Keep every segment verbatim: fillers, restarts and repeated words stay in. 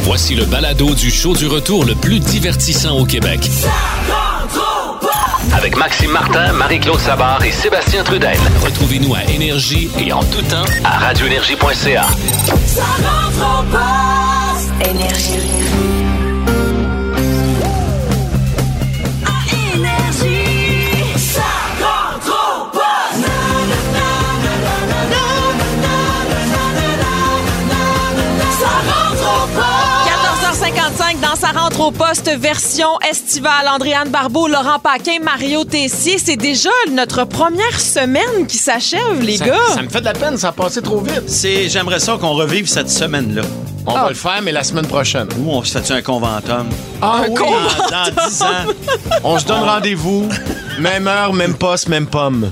Voici le balado du show du retour le plus divertissant au Québec. Ça rentre au poste! Avec Maxime Martin, Marie-Claude Savard et Sébastien Trudel. Retrouvez-nous à Énergie et en tout temps à radio énergie point c a. Ça rentre au poste! Énergie. À Énergie, ça rentre au poste! Na, na, na, na, na, na, na, na, na, na, na, na, ça rentre au poste! quatorze heures cinquante-cinq dans Sa rentre au poste version estivale. Andréane Barbeau, Laurent Paquin, Mario Tessier. C'est déjà notre première semaine qui s'achève, les ça, gars. Ça me fait de la peine, ça a passé trop vite. C'est, j'aimerais ça qu'on revive cette semaine-là. On Ah. va le faire, mais la semaine prochaine. Ou on se fait un conventum. Ah Un oui, conventum. Dans, dans dix ans. on se donne rendez-vous. Même heure, même poste, même pomme.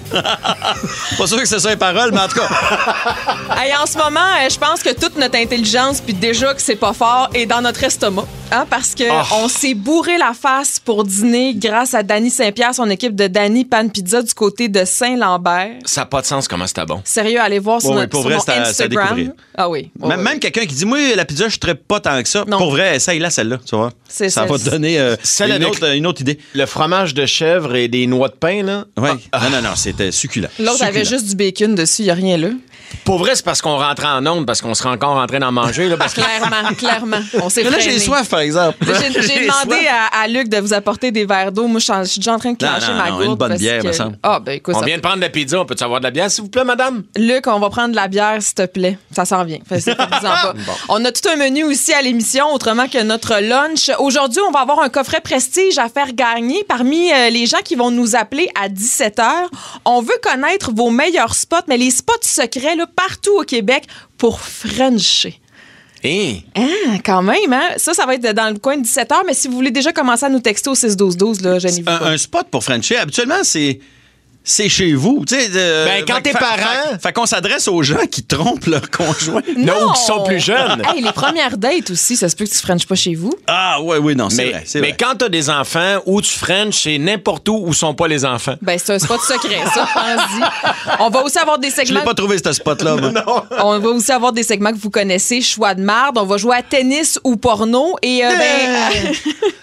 Pas sûr que ce soit les paroles, mais en tout cas. Hey, en ce moment, euh, je pense que toute notre intelligence, puis déjà que c'est pas fort, est dans notre estomac. Hein, parce que Oh. on s'est bourré la face pour dîner grâce à Danny Saint-Pierre, son équipe de Danny Pan Pizza du côté de Saint-Lambert. Ça n'a pas de sens comment c'était bon. Sérieux, allez voir sur, Ouais, notre, pour sur vrai, mon c'est à- c'est à Instagram. découvrir. Ah oui. Ouais, même ouais. même quelqu'un qui dit, moi, la pizza, je ne pas tant que ça. Non. Pour vrai, essaye-la, celle-là, tu vois. C'est ça ça. va te donner euh, Celle une, avec- autre, une autre idée. Le fromage de chèvre et des noix de pain, là. Oui. Ah, Non, non, non, c'était succulent. L'autre Succulent. avait juste du bacon dessus, il n'y a rien là. Pour vrai, c'est parce qu'on rentrait en onde, parce qu'on serait encore en train d'en manger, là. Parce que Clairement, clairement. On s'est Mais là, freiné. j'ai soif, par exemple. J'ai, j'ai demandé à, à Luc de vous apporter des verres d'eau. Moi, je suis en- je suis déjà en train de clencher Non, non, ma non, gourde. une bonne parce bière, que- me semble. Ah, ben écoute, on ça- vient de prendre de la pizza. On peut-tu avoir de la bière, s'il vous plaît, madame? Luc, on va prendre de la bière, s'il te plaît. Ça s'en vient. Fais- faites-vous-en pas. On a tout un menu aussi à l'émission, autrement que notre lunch. Aujourd'hui, on va avoir un coffret prestige à faire gagner parmi euh, les gens qui vont nous appeler à dix-sept heures. On veut connaître vos meilleurs spots, mais les spots secrets là, partout au Québec pour Frencher. Hé! Ah, quand même, hein? Ça, ça va être dans le coin de dix-sept heures, mais si vous voulez déjà commencer à nous texter au six douze douze, là, gênez-vous Un, pas. un spot pour Frencher, habituellement, c'est. C'est chez vous. Tu sais, euh, Ben, quand fait- tes fait- parents- Fait, fait qu'on s'adresse aux gens qui trompent leur conjoint. Non, ou qui sont plus jeunes. Hey, les premières dates aussi, ça se peut que tu frenches pas chez vous. Ah, oui, oui, non, c'est Mais, vrai. C'est mais vrai. quand t'as des enfants, où tu frenches, c'est n'importe où où sont pas les enfants. Ben, c'est un spot secret, ça, pense-y. On va aussi avoir des Je l'ai segments. pas trouvé, ce spot-là. moi. On va aussi avoir des segments que vous connaissez, choix de marde. On va jouer à tennis ou porno. Et, euh, ben.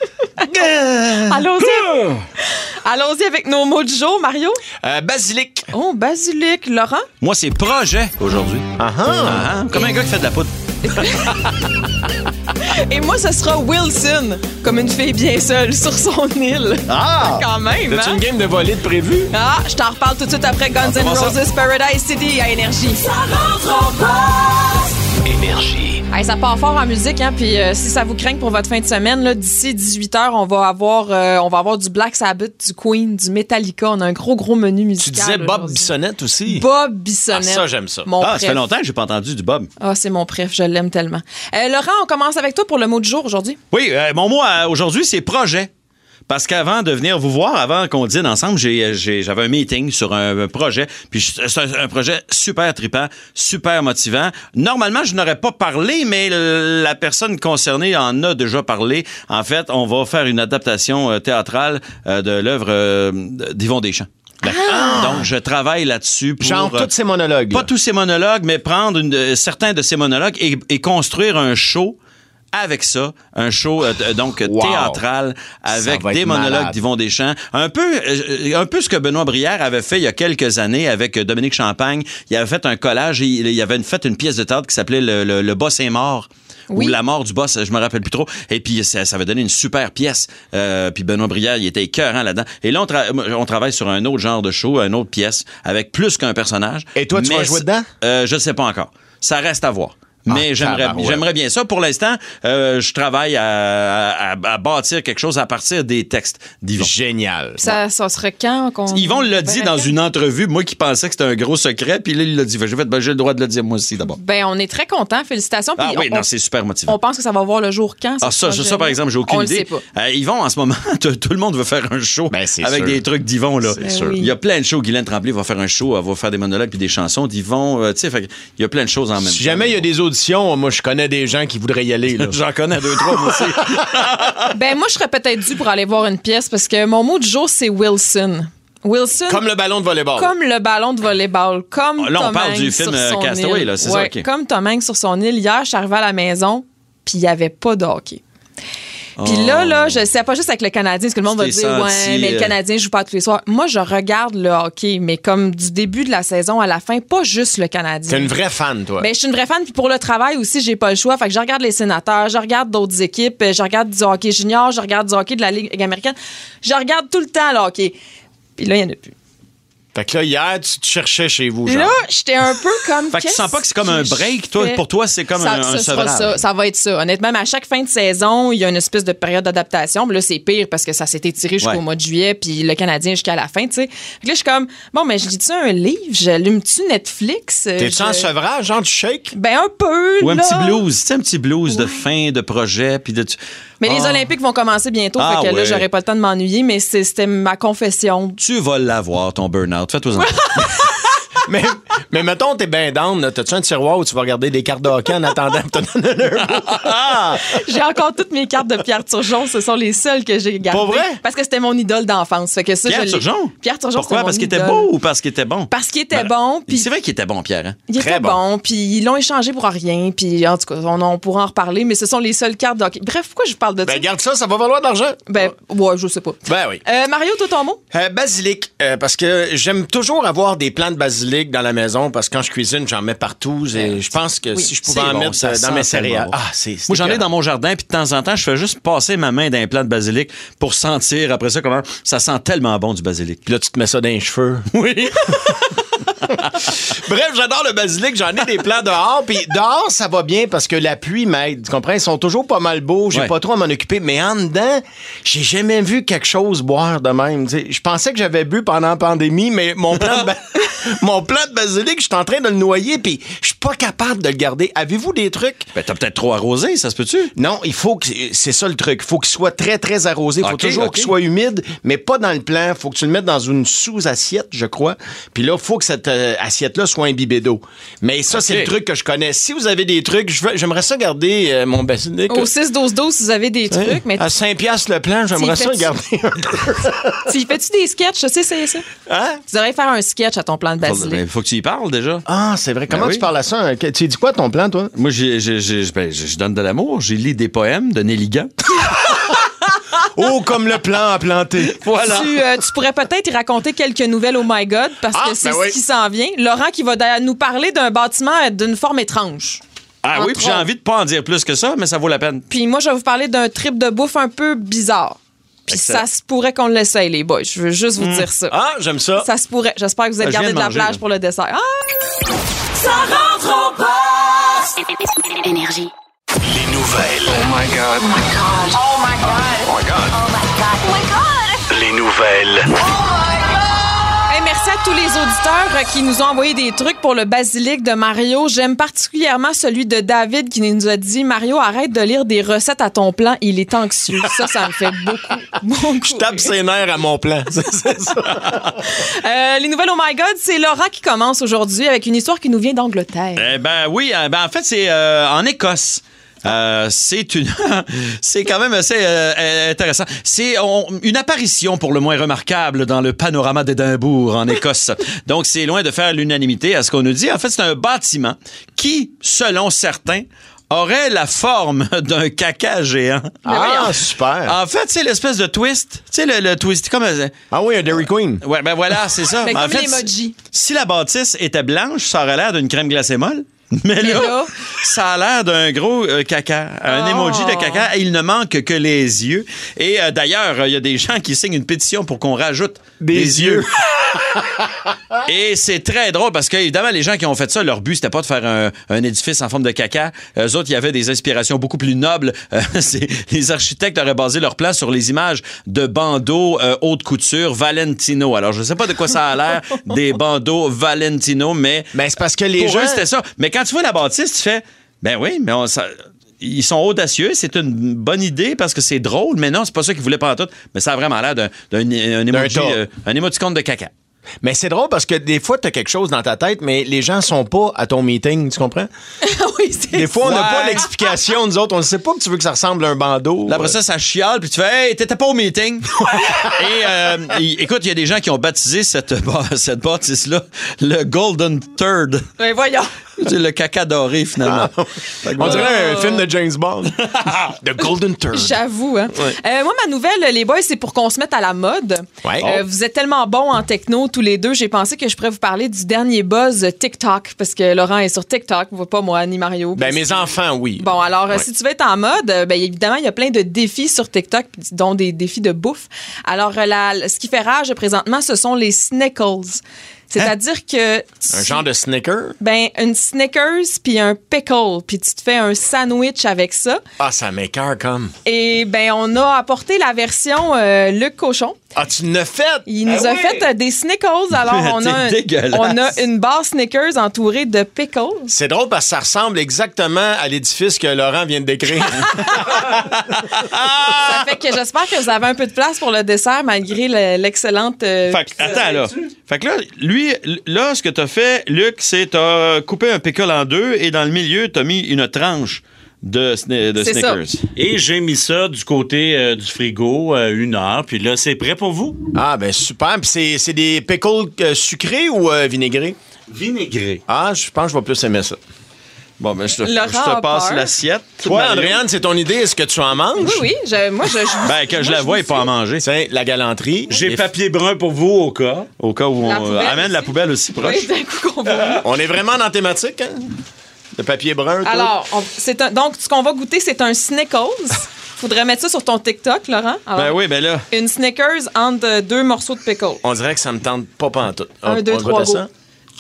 Allons-y. Allons-y avec nos mots du jour, Mario. Euh, basilic. Oh, basilic. Laurent. Moi, c'est projet aujourd'hui. Ah ah! Ah, comme un gars qui fait de la poudre. Et moi, ce sera Wilson, comme une fille bien seule sur son île. Ah! Quand même, T'as-tu hein? une game de volée de prévu? Ah, je t'en reparle tout de suite après Guns N' comment ça? Roses Paradise City à Énergie. Ça rentre au poste! Énergie. Hey, ça part fort en musique, hein, puis euh, si ça vous craint pour votre fin de semaine, là, d'ici dix-huit heures, on va avoir euh, on va avoir du Black Sabbath, du Queen, du Metallica. On a un gros, gros menu musical. Tu disais Bob aujourd'hui. Bissonnette aussi. Bob Bissonnette. Ah, ça, j'aime ça. Mon Ah, ça préf. fait longtemps que j'ai pas entendu du Bob. Ah, c'est mon préf, je l'aime tellement. Euh, Laurent, on commence avec toi pour le mot du jour aujourd'hui. Oui, euh, mon mot euh, aujourd'hui, c'est projet. Parce qu'avant de venir vous voir, avant qu'on dîne ensemble, j'ai, j'ai- j'avais un meeting sur un, un projet. Puis je- c'est un, un projet super trippant, super motivant. Normalement, je n'aurais pas parlé, mais le- la personne concernée en a déjà parlé. En fait, on va faire une adaptation euh, théâtrale euh, de l'œuvre euh, d'Yvon Deschamps. Donc, je travaille là-dessus pour... Genre euh, tous ces monologues. pas là. tous ces monologues, mais prendre une, euh, certains de ces monologues et, et construire un show avec ça, un show euh, t- donc Wow. théâtral avec Ça va des être monologues malade. d'Yvon Deschamps, un peu euh, un peu ce que Benoît Brière avait fait il y a quelques années avec euh, Dominique Champagne. Il avait fait un collage, et il, il avait une, fait une pièce de théâtre qui s'appelait le, le, le boss est mort. Oui. Ou La mort du boss, je me rappelle plus trop. Et puis, ça, ça avait donné une super pièce. Euh, puis Benoît Brière, il était écœurant là-dedans. Et là, on, tra- on travaille sur un autre genre de show, une autre pièce, avec plus qu'un personnage. Et toi, tu Mais vas jouer c'est- dedans? Euh, je ne sais pas encore. Ça reste à voir. Mais Ah, j'aimerais, tabarouette. j'aimerais bien ça. Pour l'instant, euh, je travaille à, à, à bâtir quelque chose à partir des textes d'Yvon. Génial. Ça, ça serait quand qu'on. Yvon l'a dit Ben, dans quand? une entrevue, moi qui pensais que c'était un gros secret, puis là, il l'a dit. J'ai fait, ben, j'ai le droit de le dire moi aussi d'abord. Ben, on est très contents. Félicitations. Ah Puis oui, on, non, c'est super motivant. on pense que ça va voir le jour quand? Ah, ça, ça, ça, par exemple, j'ai aucune on idée. Le sait pas. Euh, Yvon, en ce moment, tout tout le monde veut faire un show Ben, c'est avec sûr. des trucs d'Yvon, là. C'est sûr. Il y a plein de shows. Guylaine Tremblay va faire un show, elle va faire des monologues puis des chansons d'Yvon. euh, tu sais, fait que il y a plein de choses en même temps. Si jamais il y a des auditions, moi, je connais des gens qui voudraient y aller. Là. J'en connais deux, trois, moi aussi. Ben, moi, je serais peut-être dû pour aller voir une pièce parce que mon mot du jour, c'est Wilson. Wilson. Comme le ballon de volleyball. Comme le ballon de volleyball. Comme Là, on Tom parle Hanks du film, sur euh, son Castaway, île. là, c'est ça, Ouais, ok. Comme Tom Hanks sur son île. Hier, je suis arrivée à la maison, puis il n'y avait pas de hockey. Puis là, là, je sais pas juste avec le Canadien, parce que le monde va dire, senti, ouais, mais le Canadien joue pas tous les soirs. Moi, je regarde le hockey, mais comme du début de la saison à la fin, pas juste le Canadien. T'es une vraie fan, toi. Ben, je suis une vraie fan, puis pour le travail aussi, j'ai pas le choix. Fait que je regarde les Sénateurs, je regarde d'autres équipes, je regarde du hockey junior, je regarde du hockey de la Ligue américaine. Je regarde tout le temps le hockey. Puis là, il y en a plus. Fait que là, hier, tu te cherchais chez vous, genre. Là, j'étais un peu comme. Fait que tu sens pas que c'est comme un break, toi? fais? Pour toi, c'est comme ça, un, un ça sera sevrage. ça. Ça va être ça. Honnêtement, mais à chaque fin de saison, il y a une espèce de période d'adaptation. Mais là, c'est pire parce que ça s'est étiré jusqu'au Ouais. mois de juillet, puis le Canadien jusqu'à la fin, tu sais. Fait que là, je suis comme, bon, mais je lis-tu un livre? J'allume-tu Netflix? T'es-tu Je- en sevrage, genre, tu shakes? Ben, un peu. Ou un là. petit blues, tu sais, un petit blues de Ouais. fin de projet, puis de... Mais les Ah. Olympiques vont commencer bientôt, Ah, fait que là, ouais. j'aurai pas le temps de m'ennuyer, mais c'est- c'était ma confession. Tu vas l'avoir, ton burn-out. Fais-toi-en. mais, mais mettons, t'es bien down, là. T'as-tu un tiroir où tu vas regarder des cartes de hockey en attendant que t'en donnes un? J'ai encore toutes mes cartes de Pierre Turgeon. Ce sont les seules que j'ai gardées. Pas vrai? Parce que c'était mon idole d'enfance. Fait que ça, Pierre je l'ai- Turgeon? Pierre Turgeon, Pourquoi? c'était mon Parce qu'il était idole. beau ou parce qu'il était bon? Parce qu'il était Ben, bon. Puis C'est vrai qu'il était bon, Pierre. Hein? il Très était bon. bon. Puis ils l'ont échangé pour rien. Puis en tout cas, on, on pourra en reparler. Mais ce sont les seules cartes de hockey. Bref, pourquoi je parle de ça? Ben, garde ça, ça va valoir de l'argent. Ben, ouais, je sais pas. Ben oui. Euh, Mario, toi, ton mot? Euh, basilic, euh, parce que j'aime toujours avoir des plants de basilic dans la maison, parce que quand je cuisine, j'en mets partout. Et je pense que si je pouvais C'est en bon, mettre ça euh, sent dans mes tellement céréales. bon. Ah, c'est. c'est Moi, j'en ai écœurant. dans mon jardin, puis de temps en temps, je fais juste passer ma main dans un plant de basilic pour sentir après ça comment ça sent tellement bon du basilic. Puis là, tu te mets ça dans les cheveux. Oui. Bref, j'adore le basilic. J'en ai des plants dehors. Puis dehors, ça va bien parce que la pluie m'aide. Tu comprends? Ils sont toujours pas mal beaux. J'ai Ouais. pas trop à m'en occuper. Mais en dedans, j'ai jamais vu quelque chose boire de même. Tu sais, je pensais que j'avais bu pendant la pandémie, mais mon plant de, ba- mon plant de basilic, je suis en train de le noyer. Puis je suis pas capable de le garder. Avez-vous des trucs? Ben, t'as peut-être trop arrosé, ça se peut-tu? Non, il faut que c'est ça le truc. Il faut qu'il soit très très arrosé. Il faut Ok, toujours ok. qu'il soit humide, mais pas dans le plant. Il faut que tu le mettes dans une sous-assiette, je crois. Puis là, il faut que cette euh, assiette-là soit imbibée d'eau. Mais ça, c'est Ok. le truc que je connais. Si vous avez des trucs, je veux- j'aimerais ça garder euh, mon basilic. Au six douze douze, si vous avez des Hein? trucs. Mais À cinq piastres le plan, j'aimerais T'y ça fais-tu- garder un peu. tu fais-tu des sketchs? Je sais, c'est ça. Hein? Tu devrais faire un sketch à ton plan de Il basilic. faut que tu y parles déjà. Ah, c'est vrai. Comment Ben tu oui. parles à ça? hein? Que- Tu dis quoi ton plan, toi? Moi, j'ai, j'ai- j'ai- ben, je je donne de l'amour. J'ai lu des poèmes de Nelly Gant. Oh, comme le plan à planter. Voilà. Tu, euh, tu pourrais peut-être y raconter quelques nouvelles au My God, parce Ah, que c'est ben ce oui. qui s'en vient. Laurent qui va d'ailleurs nous parler d'un bâtiment euh, d'une forme étrange. Ah oui, Entre puis j'ai autres. envie de pas en dire plus que ça, mais ça vaut la peine. Puis moi, je vais vous parler d'un trip de bouffe un peu bizarre. Puis Excellent. ça se pourrait qu'on l'essaye, les boys. Je veux juste vous dire ça. Ah, j'aime ça. Ça se pourrait. J'espère que vous êtes Ah, je viens gardés de de la manger, plage là. pour le dessert. Ah! Ça rentre au poste. Les Énergie. nouvelles. Oh my God. Oh my God. Oh my God. Oh my God. Oh my God. Oh my God. Les nouvelles. Hey, merci à tous les auditeurs euh, qui nous ont envoyé des trucs pour le basilic de Mario. J'aime particulièrement celui de David qui nous a dit « Mario, arrête de lire des recettes à ton plan, il est anxieux. » Ça, ça me fait beaucoup, beaucoup. Je tape ses nerfs à mon plan. C'est c'est ça. Euh, les nouvelles Oh My God, c'est Laurent qui commence aujourd'hui avec une histoire qui nous vient d'Angleterre. Eh ben oui, euh, ben en fait, c'est euh, en Écosse. Euh, c'est une, c'est quand même assez euh, intéressant. C'est on- une apparition pour le moins remarquable dans le panorama d'Édimbourg en Écosse. Donc c'est loin de faire l'unanimité à ce qu'on nous dit. En fait, c'est un bâtiment qui, selon certains, aurait la forme d'un caca géant. Ah, super. En fait, c'est l'espèce de twist. Tu sais, le, le twist, comme... euh, Ah oui, un Dairy Queen. Ouais, ben voilà, c'est ça. Mais En comme fait, l'emoji. si la bâtisse était blanche, ça aurait l'air d'une crème glacée molle. Mais, Mais là, là- ça a l'air d'un gros euh, caca, un Oh. emoji de caca. Et il ne manque que les yeux. Et euh, d'ailleurs, il y a des gens qui signent une pétition pour qu'on rajoute Des des, yeux. yeux. Et c'est très drôle parce que, évidemment, les gens qui ont fait ça, leur but, c'était pas de faire un, un édifice en forme de caca. Eux autres, il y avait des inspirations beaucoup plus nobles. Euh, c'est- les architectes auraient basé leur plan sur les images de bandeaux euh, haute couture Valentino. Alors, je sais pas de quoi ça a l'air, des bandeaux Valentino, mais Ben, c'est parce que les pour gens. eux, c'était ça. Mais quand tu vois la bâtisse, tu fais, ben oui, mais on, ça- ils sont audacieux, c'est une bonne idée parce que c'est drôle, mais non, c'est pas ça qu'ils voulaient pas en tout. Mais ça a vraiment l'air d'un, d'un, un, emoji, tas. euh, un émoticône de caca. Mais c'est drôle parce que des fois, t'as quelque chose dans ta tête, mais les gens sont pas à ton meeting, tu comprends? oui, c'est Des fois, on n'a Ouais. pas l'explication, nous autres. On ne sait pas que tu veux que ça ressemble à un bandeau. Là, après ça, ça chiale, puis tu fais, hey, t'étais pas au meeting. Et euh, y- écoute, il y a des gens qui ont baptisé cette, ba- cette bâtisse-là le Golden Third. Ben voyons. C'est le caca doré, finalement. Ah, on dirait un film de James Bond. The Golden Turd. J'avoue. Hein. Ouais. Euh, moi, ma nouvelle, les boys, c'est pour qu'on se mette à la mode. Ouais. Euh, vous êtes tellement bons en techno, tous les deux. J'ai pensé que je pourrais vous parler du dernier buzz TikTok, parce que Laurent est sur TikTok, pas moi, ni Mario. Ben, mes enfants, oui. Bon, alors, Ouais. si tu veux être en mode, ben, évidemment, il y a plein de défis sur TikTok, dont des défis de bouffe. Alors, la, ce qui fait rage présentement, ce sont les Snickles. C'est-à-dire que... tu- Un genre de Snicker? Ben, une Snickers puis un pickle, puis tu te fais un sandwich avec ça. Ah, ça m'écoeure comme. Et ben, on a apporté la version euh, Luc Cochon. Ah, tu l'as fait? Il nous Ah a oui. fait euh, des Snickles. Alors, on a, un- T'es dégueulasse. on a une barre Snickers entourée de pickles. C'est drôle parce que ça ressemble exactement à l'édifice que Laurent vient de décrire. Ça fait que j'espère que vous avez un peu de place pour le dessert malgré le- l'excellente... euh, Fait que, attends, là. Fait que là, lui, là, ce que t'as fait, Luc, c'est t'as coupé un pickle en deux et dans le milieu, t'as mis une tranche de, sni- de C'est ça. Snickers. Et j'ai mis ça du côté euh, du frigo euh, une heure. Puis là, c'est prêt pour vous. Ah, ben super. Puis c'est, c'est des pickles euh, sucrés ou euh, vinaigrés? Vinaigré. Ah, je pense que je vais plus aimer ça. Bon, ben, je te, Laurent je te a passe peur. l'assiette. Toi, Mario. Andréane, c'est ton idée. Est-ce que tu en manges? Oui, oui. Je, moi, je... je Ben, que je la vois et pas en manger. Tiens, la galanterie. J'ai Les- papier brun pour vous au cas. Au cas où La on poubelle amène la aussi. poubelle aussi proche. Oui, d'un coup qu'on va... On est vraiment dans la thématique, hein? Le papier brun, tout. Alors, on- c'est un, donc, ce qu'on va goûter, c'est un Snickles. Faudrait mettre ça sur ton TikTok, Laurent. Alors, Ben oui, ben là. Une Snickers entre deux morceaux de pickle. On dirait que ça me tente pas pantoute. Un, On- deux, on trois, goûte à go. ça?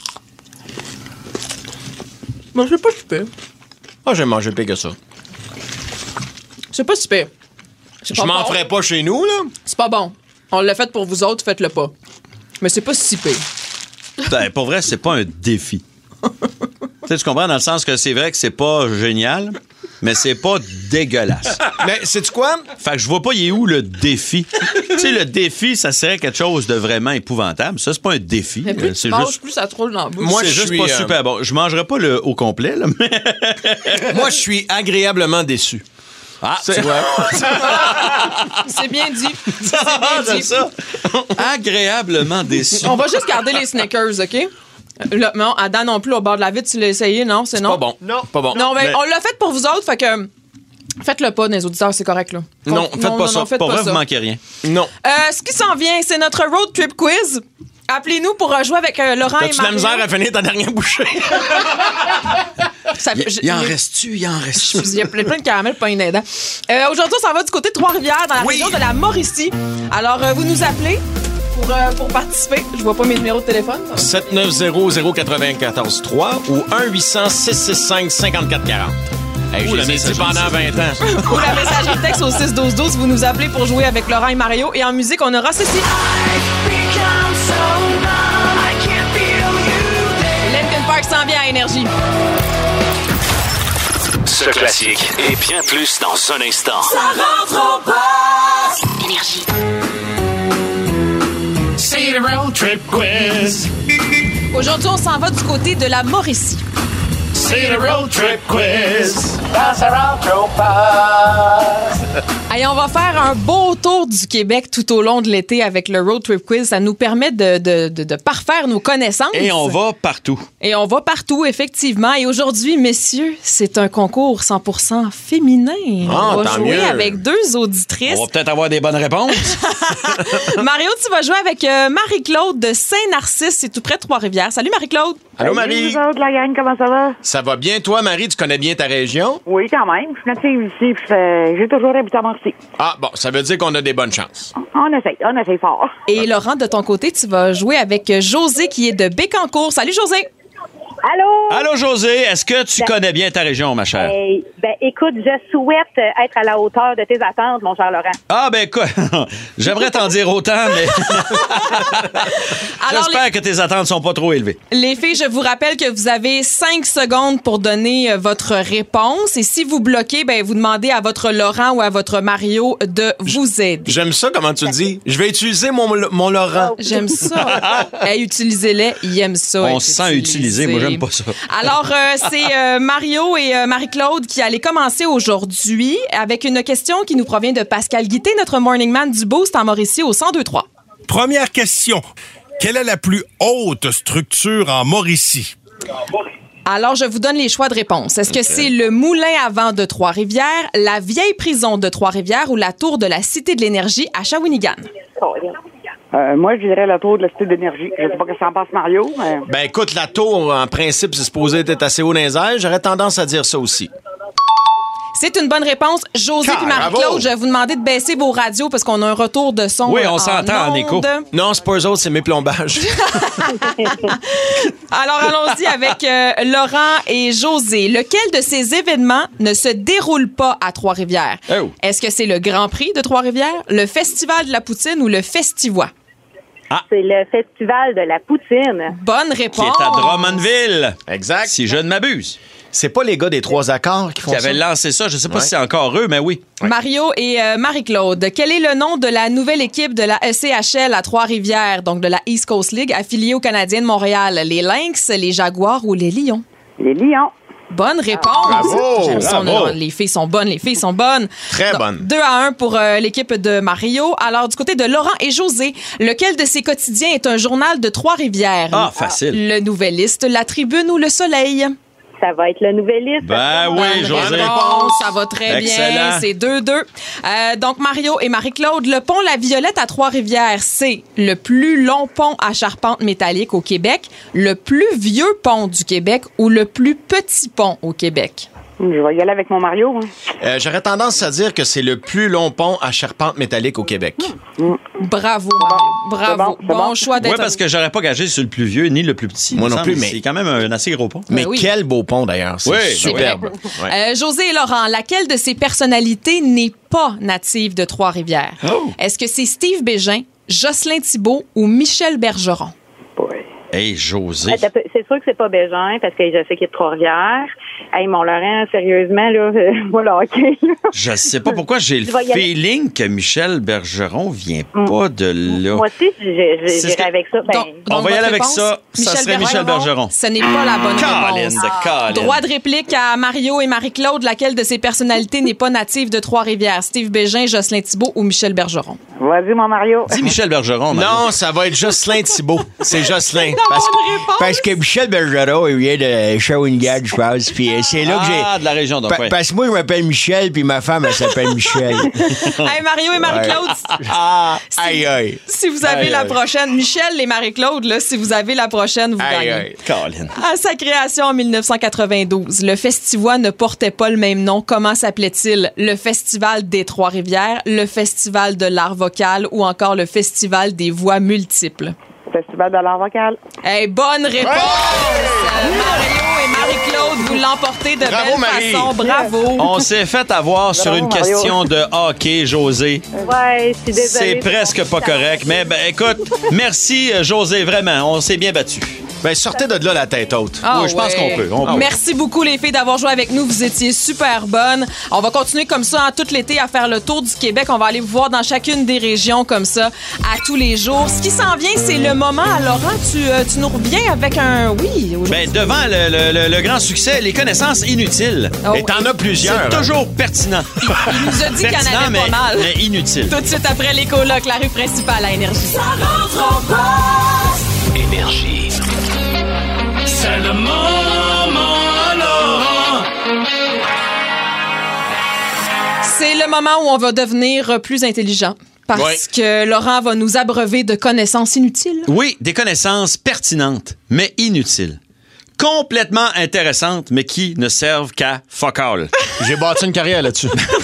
Moi, je sais pas super. Ah, j'ai mangé pire que ça. C'est pas super. C'est Je pas m'en bon. ferais pas chez nous, là. C'est pas bon. On l'a fait pour vous autres, faites-le pas. Mais c'est pas si pire. Ben, pour vrai, c'est pas un défi. Tu sais, tu comprends dans le sens que c'est vrai que c'est pas génial, mais c'est pas dégueulasse. Mais, sais-tu quoi? Fait que je vois pas, il est où le défi? Tu sais, le défi, ça serait quelque chose de vraiment épouvantable. Ça, c'est pas un défi. Mais plus Euh, tu c'est manges, juste, plus ça te roule dans la bouche. Moi, c'est je juste suis, pas euh, super bon. Je mangerai pas le au complet, là, mais... Moi, je suis agréablement déçu. Ah, C'est- tu vois. C'est bien dit. C'est Ah, bien j'aime dit. ça. Agréablement déçu. On va juste garder les Snickers, OK? Là, non, Adam non plus, au bord de la vitre, tu l'as essayé, non? C'est non? Pas bon. Non. Pas bon. Non, ben, Mais- on l'a fait pour vous autres, fait que... Faites-le pas, les auditeurs, c'est correct, là. Non, Faites pas ça. faites Pour pas vrai, ça. vous manquez rien. Non. Euh, ce qui s'en vient, c'est notre road trip quiz. Appelez-nous pour euh, jouer avec euh, Laurent et T'as-tu de la Mario. misère à finir ta dernière bouchée? Ça- Il, je- il en il- reste-tu? Il en reste-tu? Il y a plein, plein de caramel pas inaidant. Euh, Aujourd'hui, on s'en va du côté de Trois-Rivières, dans la Oui. région de la Mauricie. Alors, euh, vous nous appelez pour, euh, pour participer. Je vois pas mes numéros de téléphone. sept neuf zéro zéro neuf quatre trois ou un huit cent six six cinq cinq quatre quatre zéro. Hey, Ouh, je la les ai dit messagerie pendant vingt ans. Ou la messagerie texte au six douze douze. Vous nous appelez pour jouer avec Laurent et Mario. Et en musique, on aura ceci. Linkin Park s'en vient à Énergie. Ce classique et bien plus dans un instant. Énergie. C'est le road trip quiz. Aujourd'hui, on s'en va du côté de la Mauricie. C'est le road trip quiz. Allez, on va faire un beau tour du Québec tout au long de l'été avec le Road Trip Quiz. Ça nous permet de, de, de, de parfaire nos connaissances. Et on va partout. Et on va partout, effectivement. Et aujourd'hui, messieurs, c'est un concours cent pour cent féminin. Ah, on va tant jouer mieux. avec deux auditrices. On va peut-être avoir des bonnes réponses. Mario, tu vas jouer avec euh, Marie-Claude de Saint-Narcisse. C'est tout près de Trois-Rivières. Salut, Marie-Claude. Allô, Salut, Marie? vous autres, la gang, comment ça va? Ça va bien, toi, Marie? Tu connais bien ta région? Oui, quand même. Je suis native ici, puis euh, j'ai toujours habité à Marcy. Ah, bon, ça veut dire qu'on a des bonnes chances. On essaye, on essaye fort. Et Laurent, de ton côté, tu vas jouer avec José qui est de Bécancour. Salut, José. Allô? Allô, José, est-ce que tu connais bien ta région, ma chère? Hey, ben, écoute, je souhaite euh, être à la hauteur de tes attentes, mon cher Laurent. Ah, ben, quoi? J'aimerais t'en dire autant, mais Alors, j'espère que tes attentes sont pas trop élevées. Les filles, je vous rappelle que vous avez cinq secondes pour donner euh, votre réponse. Et si vous bloquez, ben, vous demandez à votre Laurent ou à votre Mario de vous aider. J'aime ça, comment tu le dis. Je vais utiliser mon, mon Laurent. J'aime ça. Hey, utilisez-les. Ils aiment ça. On être se sent utilisé. Moi, j'aime pas ça. Alors, euh, c'est euh, Mario et euh, Marie-Claude qui allaient commencer aujourd'hui avec une question qui nous provient de Pascal Guité, notre morning man du Boost en Mauricie au cent deux trois. Première question. Quelle est la plus haute structure en Mauricie? Alors, je vous donne les choix de réponse. Est-ce que c'est le moulin à vent de Trois-Rivières, la vieille prison de Trois-Rivières ou la tour de la Cité de l'Énergie à Shawinigan? Euh, moi, je dirais la tour de la Cité d'énergie. Je sais pas ce que ça en passe, Mario. Mais... Ben écoute, la tour, en principe, c'est supposé être assez haut dans les airs. J'aurais tendance à dire ça aussi. C'est une bonne réponse. José et Marie-Claude, je vais vous demander de baisser vos radios parce qu'on a un retour de son. Oui, on en s'entend en écho. Non, c'est pas eux autres, c'est mes plombages. Alors, allons-y avec euh, Laurent et José. Lequel de ces événements ne se déroule pas à Trois-Rivières? Oh. Est-ce que c'est le Grand Prix de Trois-Rivières, le Festival de la Poutine ou le Festivois? C'est le Festival de la Poutine. Bonne Qui réponse. est à Drummondville. Exact. Si je ne m'abuse. C'est pas les gars des trois accords qui font Qui ça? avaient lancé ça. Je ne sais pas Ouais. si c'est encore eux, mais oui. Mario et euh, Marie-Claude, quel est le nom de la nouvelle équipe de la E C H L à Trois-Rivières, donc de la East Coast League, affiliée aux Canadiens de Montréal? Les Lynx, les Jaguars ou les Lions? Les Lions. Bonne réponse. Bravo! J'aime ça, on Bravo. a- les filles sont bonnes, les filles sont bonnes. Très Donc, bonnes. deux à un pour euh, l'équipe de Mario. Alors, du côté de Laurent et José, lequel de ces quotidiens est un journal de Trois-Rivières? Ah, facile. Le Nouvelliste, La Tribune ou Le Soleil? Ça va être le Nouvelliste. Ben oui, Bonne José. réponse, ça va très Excellent. bien. C'est deux deux. Euh, donc, Mario et Marie-Claude, le pont La Violette à Trois-Rivières, c'est le plus long pont à charpente métallique au Québec, le plus vieux pont du Québec ou le plus petit pont au Québec? Je vais y aller avec mon Mario. Hein. Euh, J'aurais tendance à dire que c'est le plus long pont à charpente métallique au Québec. Bravo, Mario. Bravo. bon, c'est bon, bon. choix Oui, d'être... parce que j'aurais pas gagé sur le plus vieux ni le plus petit. Moi il me non semble. plus, mais- C'est quand même un assez gros pont. Mais oui. quel beau pont, d'ailleurs. C'est Oui, superbe. Ouais. Euh, José et Laurent, laquelle de ces personnalités n'est pas native de Trois-Rivières? Oh. Est-ce que c'est Steve Bégin, Jocelyn Thibault ou Michel Bergeron? Ouais. Hey, José. Attends un peu, c'est sûr que c'est pas Bégin, parce que je sais qu'il est de Trois-Rivières. Hey, mon Laurent, sérieusement, là, euh, voilà, OK. là. Je sais pas pourquoi j'ai le Tu vas y aller. feeling que Michel Bergeron vient pas de là. Moi aussi, je- je- C'est ce j'irai que- avec ça. Ben, Donc- On donc va y votre aller avec réponse, ça. Ça serait Michel Bergeron. Ce n'est pas la bonne Colin réponse. de Colin. Droit de réplique à Mario et Marie-Claude, laquelle de ces personnalités n'est pas native de Trois-Rivières? Steve Bégin, Jocelyn Thibault ou Michel Bergeron? Vas-y, mon Mario. Dis Michel Bergeron. Mario. Non, ça va être Jocelyn Thibault. C'est Jocelyn. La Parce, bonne réponse. parce que Michel Bergeron, il vient de Shawinigan, je pense. Puis euh, c'est là que j'ai... Ah, de la région, donc, Pa- ouais. Parce que moi, je m'appelle Michel, puis ma femme, elle s'appelle Michel. Hey, Mario et Marie-Claude, Ah, aïe, aïe. si vous avez Aïe, la aïe. prochaine, Michel et Marie-Claude, là, si vous avez la prochaine, vous Aïe, gagnez. aïe. Colin. À sa création en mille neuf cent quatre-vingt-douze, le Festivois ne portait pas le même nom. Comment s'appelait-il? Le Festival des Trois-Rivières, le Festival de l'art vocal ou encore le Festival des voix multiples? Festival de l'art vocal. Hey, bonne réponse! Euh, Mario et Marie-Claude, vous l'emportez de Bravo, belle Marie. façon. Bravo! On s'est fait avoir sur une Mario. question de hockey, José. ouais, je suis désolée. C'est presque pas correct, mais ben, écoute, merci euh, José, vraiment, on s'est bien battu. Ben, sortez de là la tête haute. Ah oui, je pense ouais. qu'on peut. on peut. Merci beaucoup, les filles, d'avoir joué avec nous. Vous étiez super bonnes. On va continuer comme ça hein, tout l'été à faire le tour du Québec. On va aller vous voir dans chacune des régions comme ça à tous les jours. Ce qui s'en vient, c'est le moment. Alors, Laurent, tu, euh, tu nous reviens avec un oui. aujourd'hui. Ben, devant le, le- le- le grand succès, les connaissances inutiles. Oh, Et t'en as plusieurs. C'est hein. toujours pertinent. Il nous a dit qu'il y en Pertinent, avait mais, pas mal. mais inutile. Tout de suite après les colocs, la rue principale à Énergie. Ça rentre en poste. Énergie. C'est le moment Laurent. C'est le moment où on va devenir plus intelligent. Parce Ouais. que Laurent va nous abreuver de connaissances inutiles. Oui, des connaissances pertinentes, mais inutiles. Complètement intéressantes, mais qui ne servent qu'à fuck all. J'ai bâti une carrière là-dessus.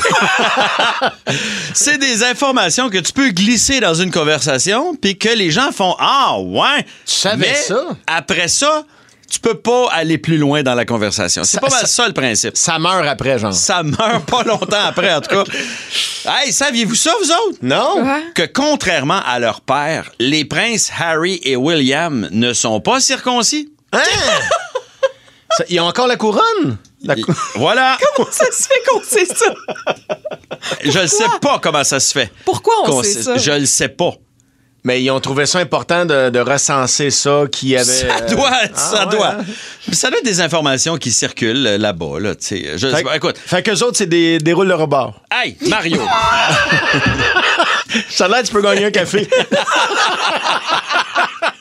C'est des informations que tu peux glisser dans une conversation, puis que les gens font « Ah, ouais! » Tu savais Mais ça? après ça, tu peux pas aller plus loin dans la conversation. C'est Ça- pas mal ça- ça, le principe. Ça meurt après, genre. Ça meurt pas longtemps après, en tout cas. Hey, saviez-vous ça, vous autres? Non? Que contrairement à leur père, les princes Harry et William ne sont pas circoncis. Hein? Ça- ils ont encore la couronne? La cou- Voilà. Comment ça se fait qu'on sait ça? Je ne sais pas comment ça se fait. Pourquoi on Qu'on sait sait- ça? Je le sais pas. Mais ils ont trouvé ça important de, de recenser ça, qui avait... Ça euh, doit, ah, ça ouais, doit. hein? Ça doit être des informations qui circulent euh, là-bas, là, tu sais. Je sais Fait, pas. Écoute, fait qu'eux autres, c'est des, des roules de rebord. hey, Mario. Ça a l'air, tu peux gagner un café.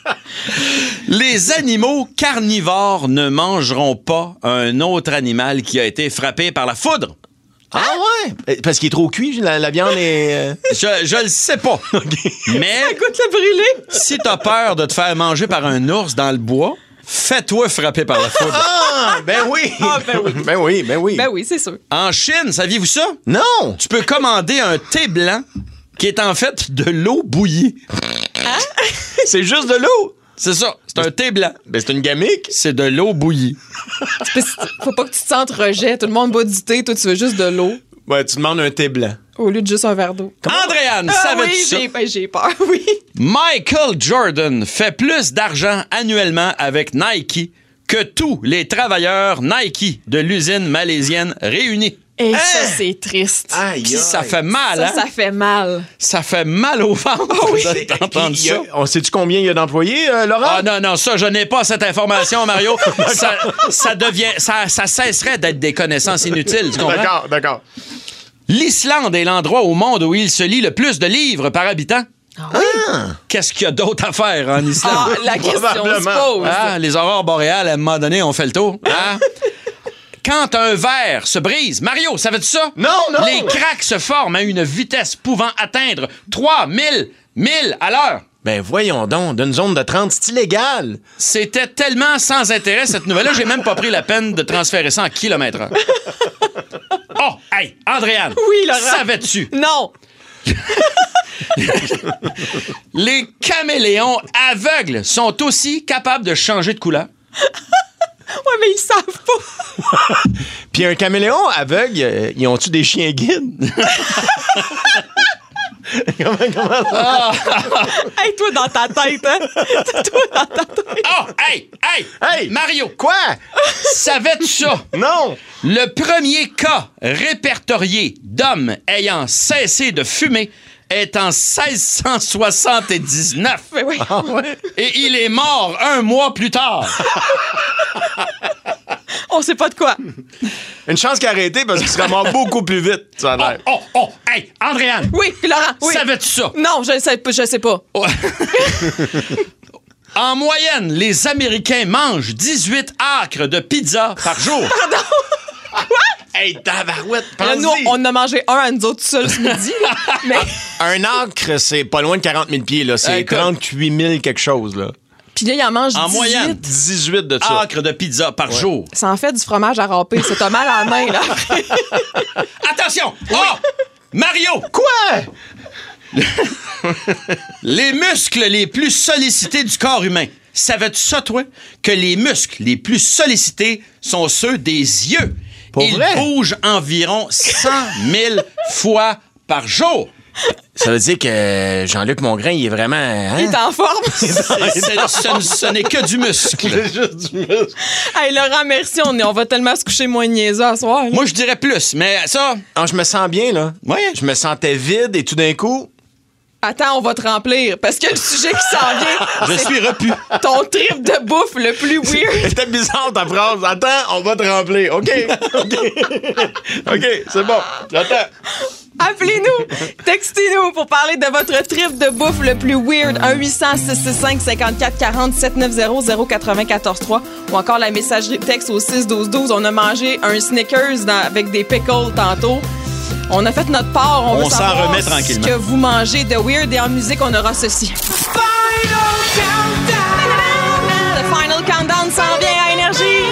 Les animaux carnivores ne mangeront pas un autre animal qui a été frappé par la foudre. Ah ouais? Parce qu'il est trop cuit, la, la viande est... Euh... Je, je le sais pas. Mais Ça goûte le brûlé. si t'as peur de te faire manger par un ours dans le bois, fais-toi frapper par la foudre. Ah, ben oui! Ah, ben oui. Ben oui, ben oui. Ben oui, c'est sûr. En Chine, saviez-vous ça? Non! Tu peux commander un thé blanc qui est en fait de l'eau bouillie. C'est juste de l'eau! C'est ça, c'est un thé blanc. Ben c'est une gamique. C'est de l'eau bouillie. Faut pas que tu te sentes rejet. Tout le monde boit du thé, toi, tu veux juste de l'eau. Ouais, tu demandes un thé blanc. Au lieu de juste un verre d'eau. Andréane, Ah savais-tu oui, ça? j'ai, ben, j'ai peur, oui. Michael Jordan fait plus d'argent annuellement avec Nike que tous les travailleurs Nike de l'usine malaisienne réunis. Et Hein? ça, c'est triste. Aïe, Puis ça aïe. fait mal, Ça, hein? ça fait mal. Ça fait mal au ventre de t'entendre Il y a- ça. On sait-tu combien il y a d'employés, euh, Laurent? Ah non, non, ça, je n'ai pas cette information, Mario. ça, ça devient, ça, ça cesserait d'être des connaissances inutiles, tu comprends? D'accord, d'accord. L'Islande est l'endroit au monde où il se lit le plus de livres par habitant. Ah. Qu'est-ce qu'il y a d'autre à faire en Islande? Ah, la question se Probablement. pose. Ah, les aurores boréales, à un moment donné, on fait le tour. Hein? Quand un verre se brise, Mario, savais-tu ça? Non, non! Les cracks se forment à une vitesse pouvant atteindre trois mille milles à l'heure. Ben voyons donc, d'une zone de trente, c'est illégal. C'était tellement sans intérêt, cette nouvelle-là, j'ai même pas pris la peine de transférer ça en kilomètres heure. Oh, hey, Andréane. Oui, Laurent. Savais-tu? Non. Les caméléons aveugles sont aussi capables de changer de couleur. Ouais, mais ils savent pas. Puis un caméléon aveugle, euh, ils ont-tu des chiens guides? comment, comment ça? Hey, toi, dans ta tête, hein? Toi, dans ta tête. Oh, hey, hey, Hey! Mario, Quoi? savais-tu ça? Non! Le premier cas répertorié d'hommes ayant cessé de fumer est en seize cent soixante-dix-neuf. Mais oui. Ah ouais? Et il est mort un mois plus tard. On sait pas de quoi. Une chance qu'il a arrêté parce qu'il serait mort beaucoup plus vite, ça a Oh, l'air. oh, oh, hey, Andréane, Oui, Laurent, oui. savais-tu ça? Non, je sais, pas- je sais pas. Oh. En moyenne, les Américains mangent dix-huit acres de pizza par jour. Hey, tabarouette, Là, pense-y. nous, on a mangé un à nous autres tout seuls ce midi. là. Mais, Un acre, c'est pas loin de quarante mille pieds, là. C'est Écoute. trente-huit mille quelque chose, là. puis là, il en mange En dix-huit. moyenne. dix-huit de ça. Acres de pizza par jour. Ça en fait du fromage à râper. Ça t'a mal à la main, là. Attention! Oh! Mario! Quoi? Les muscles les plus sollicités du corps humain. Savais-tu ça, toi? Que les muscles les plus sollicités sont ceux des yeux. Pour Ils vrai? bougent environ cent mille fois par jour. Ça veut dire que Jean-Luc Mongrain, il est vraiment... hein? Il est en forme. C'est- c'est- ce, ce n'est que du muscle. Hey, Laurent, merci. On, est- on va tellement se coucher moins niaiseux à soir. là. Moi, je dirais plus, mais ça... Ah, je me sens bien, là. Ouais. Je me sentais vide et tout d'un coup... Attends, on va te remplir. Parce que le sujet qui s'en vient, Je suis repu. ton trip de bouffe le plus weird. C'était bizarre ta phrase. Attends, on va te remplir. OK. OK. OK, c'est bon. J'attends. Appelez-nous, textez-nous pour parler de votre trip de bouffe le plus weird. un huit cents, six six cinq, cinq quatre quatre zéro, sept neuf zéro, zéro neuf quatre trois ou encore la messagerie texte au six douze douze. On a mangé un Snickers dans- avec des pickles tantôt. On a fait notre part. On, On veut s'en savoir remet tranquillement. ce que vous mangez de weird. Et en musique, on aura ceci. Le Final Countdown s'en vient à Énergie.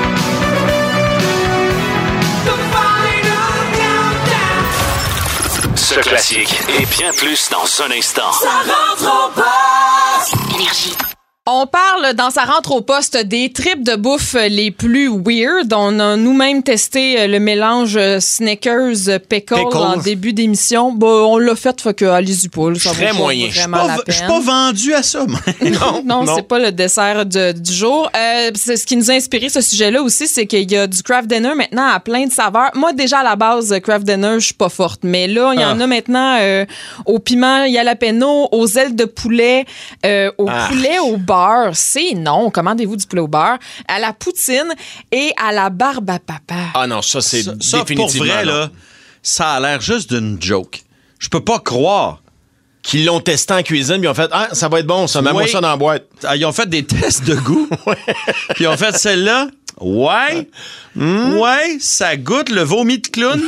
Ce classique et bien plus dans un instant. Ça rentre au poste. Énergie. On parle dans sa rentre au poste des trips de bouffe les plus weird. On a nous-mêmes testé le mélange Snickers pickle Pickles. en début d'émission. Bon, on l'a fait, fait que allez-y pas. là, ça Très vaut pas moyen. vraiment la Je suis peine. pas vendu à ça, moi. Non, Non, non. c'est pas le dessert de- du jour. Euh, c'est ce qui nous a inspiré ce sujet-là aussi, c'est qu'il y a du craft dinner maintenant à plein de saveurs. Moi, déjà à la base, craft dinner, je suis pas forte, mais là, il y en Ah. a maintenant euh, au piment jalapeno, aux ailes de poulet, euh, au Ah. poulet au beurre. C'est non. Commandez-vous du poulet au beurre, à la poutine et à la barbe à papa. Ah non, ça, c'est Ça, ça, pour définitivement... vrai, non. là, ça a l'air juste d'une joke. Je peux pas croire qui l'ont testé en cuisine, puis ils ont fait « Ah, ça va être bon, ça, mets-moi Oui. ça dans la boîte. » Ah, ils ont fait des tests de goût. Puis ils ont fait celle-là. Ouais. Mm. Ouais, ça goûte le vomi de clown.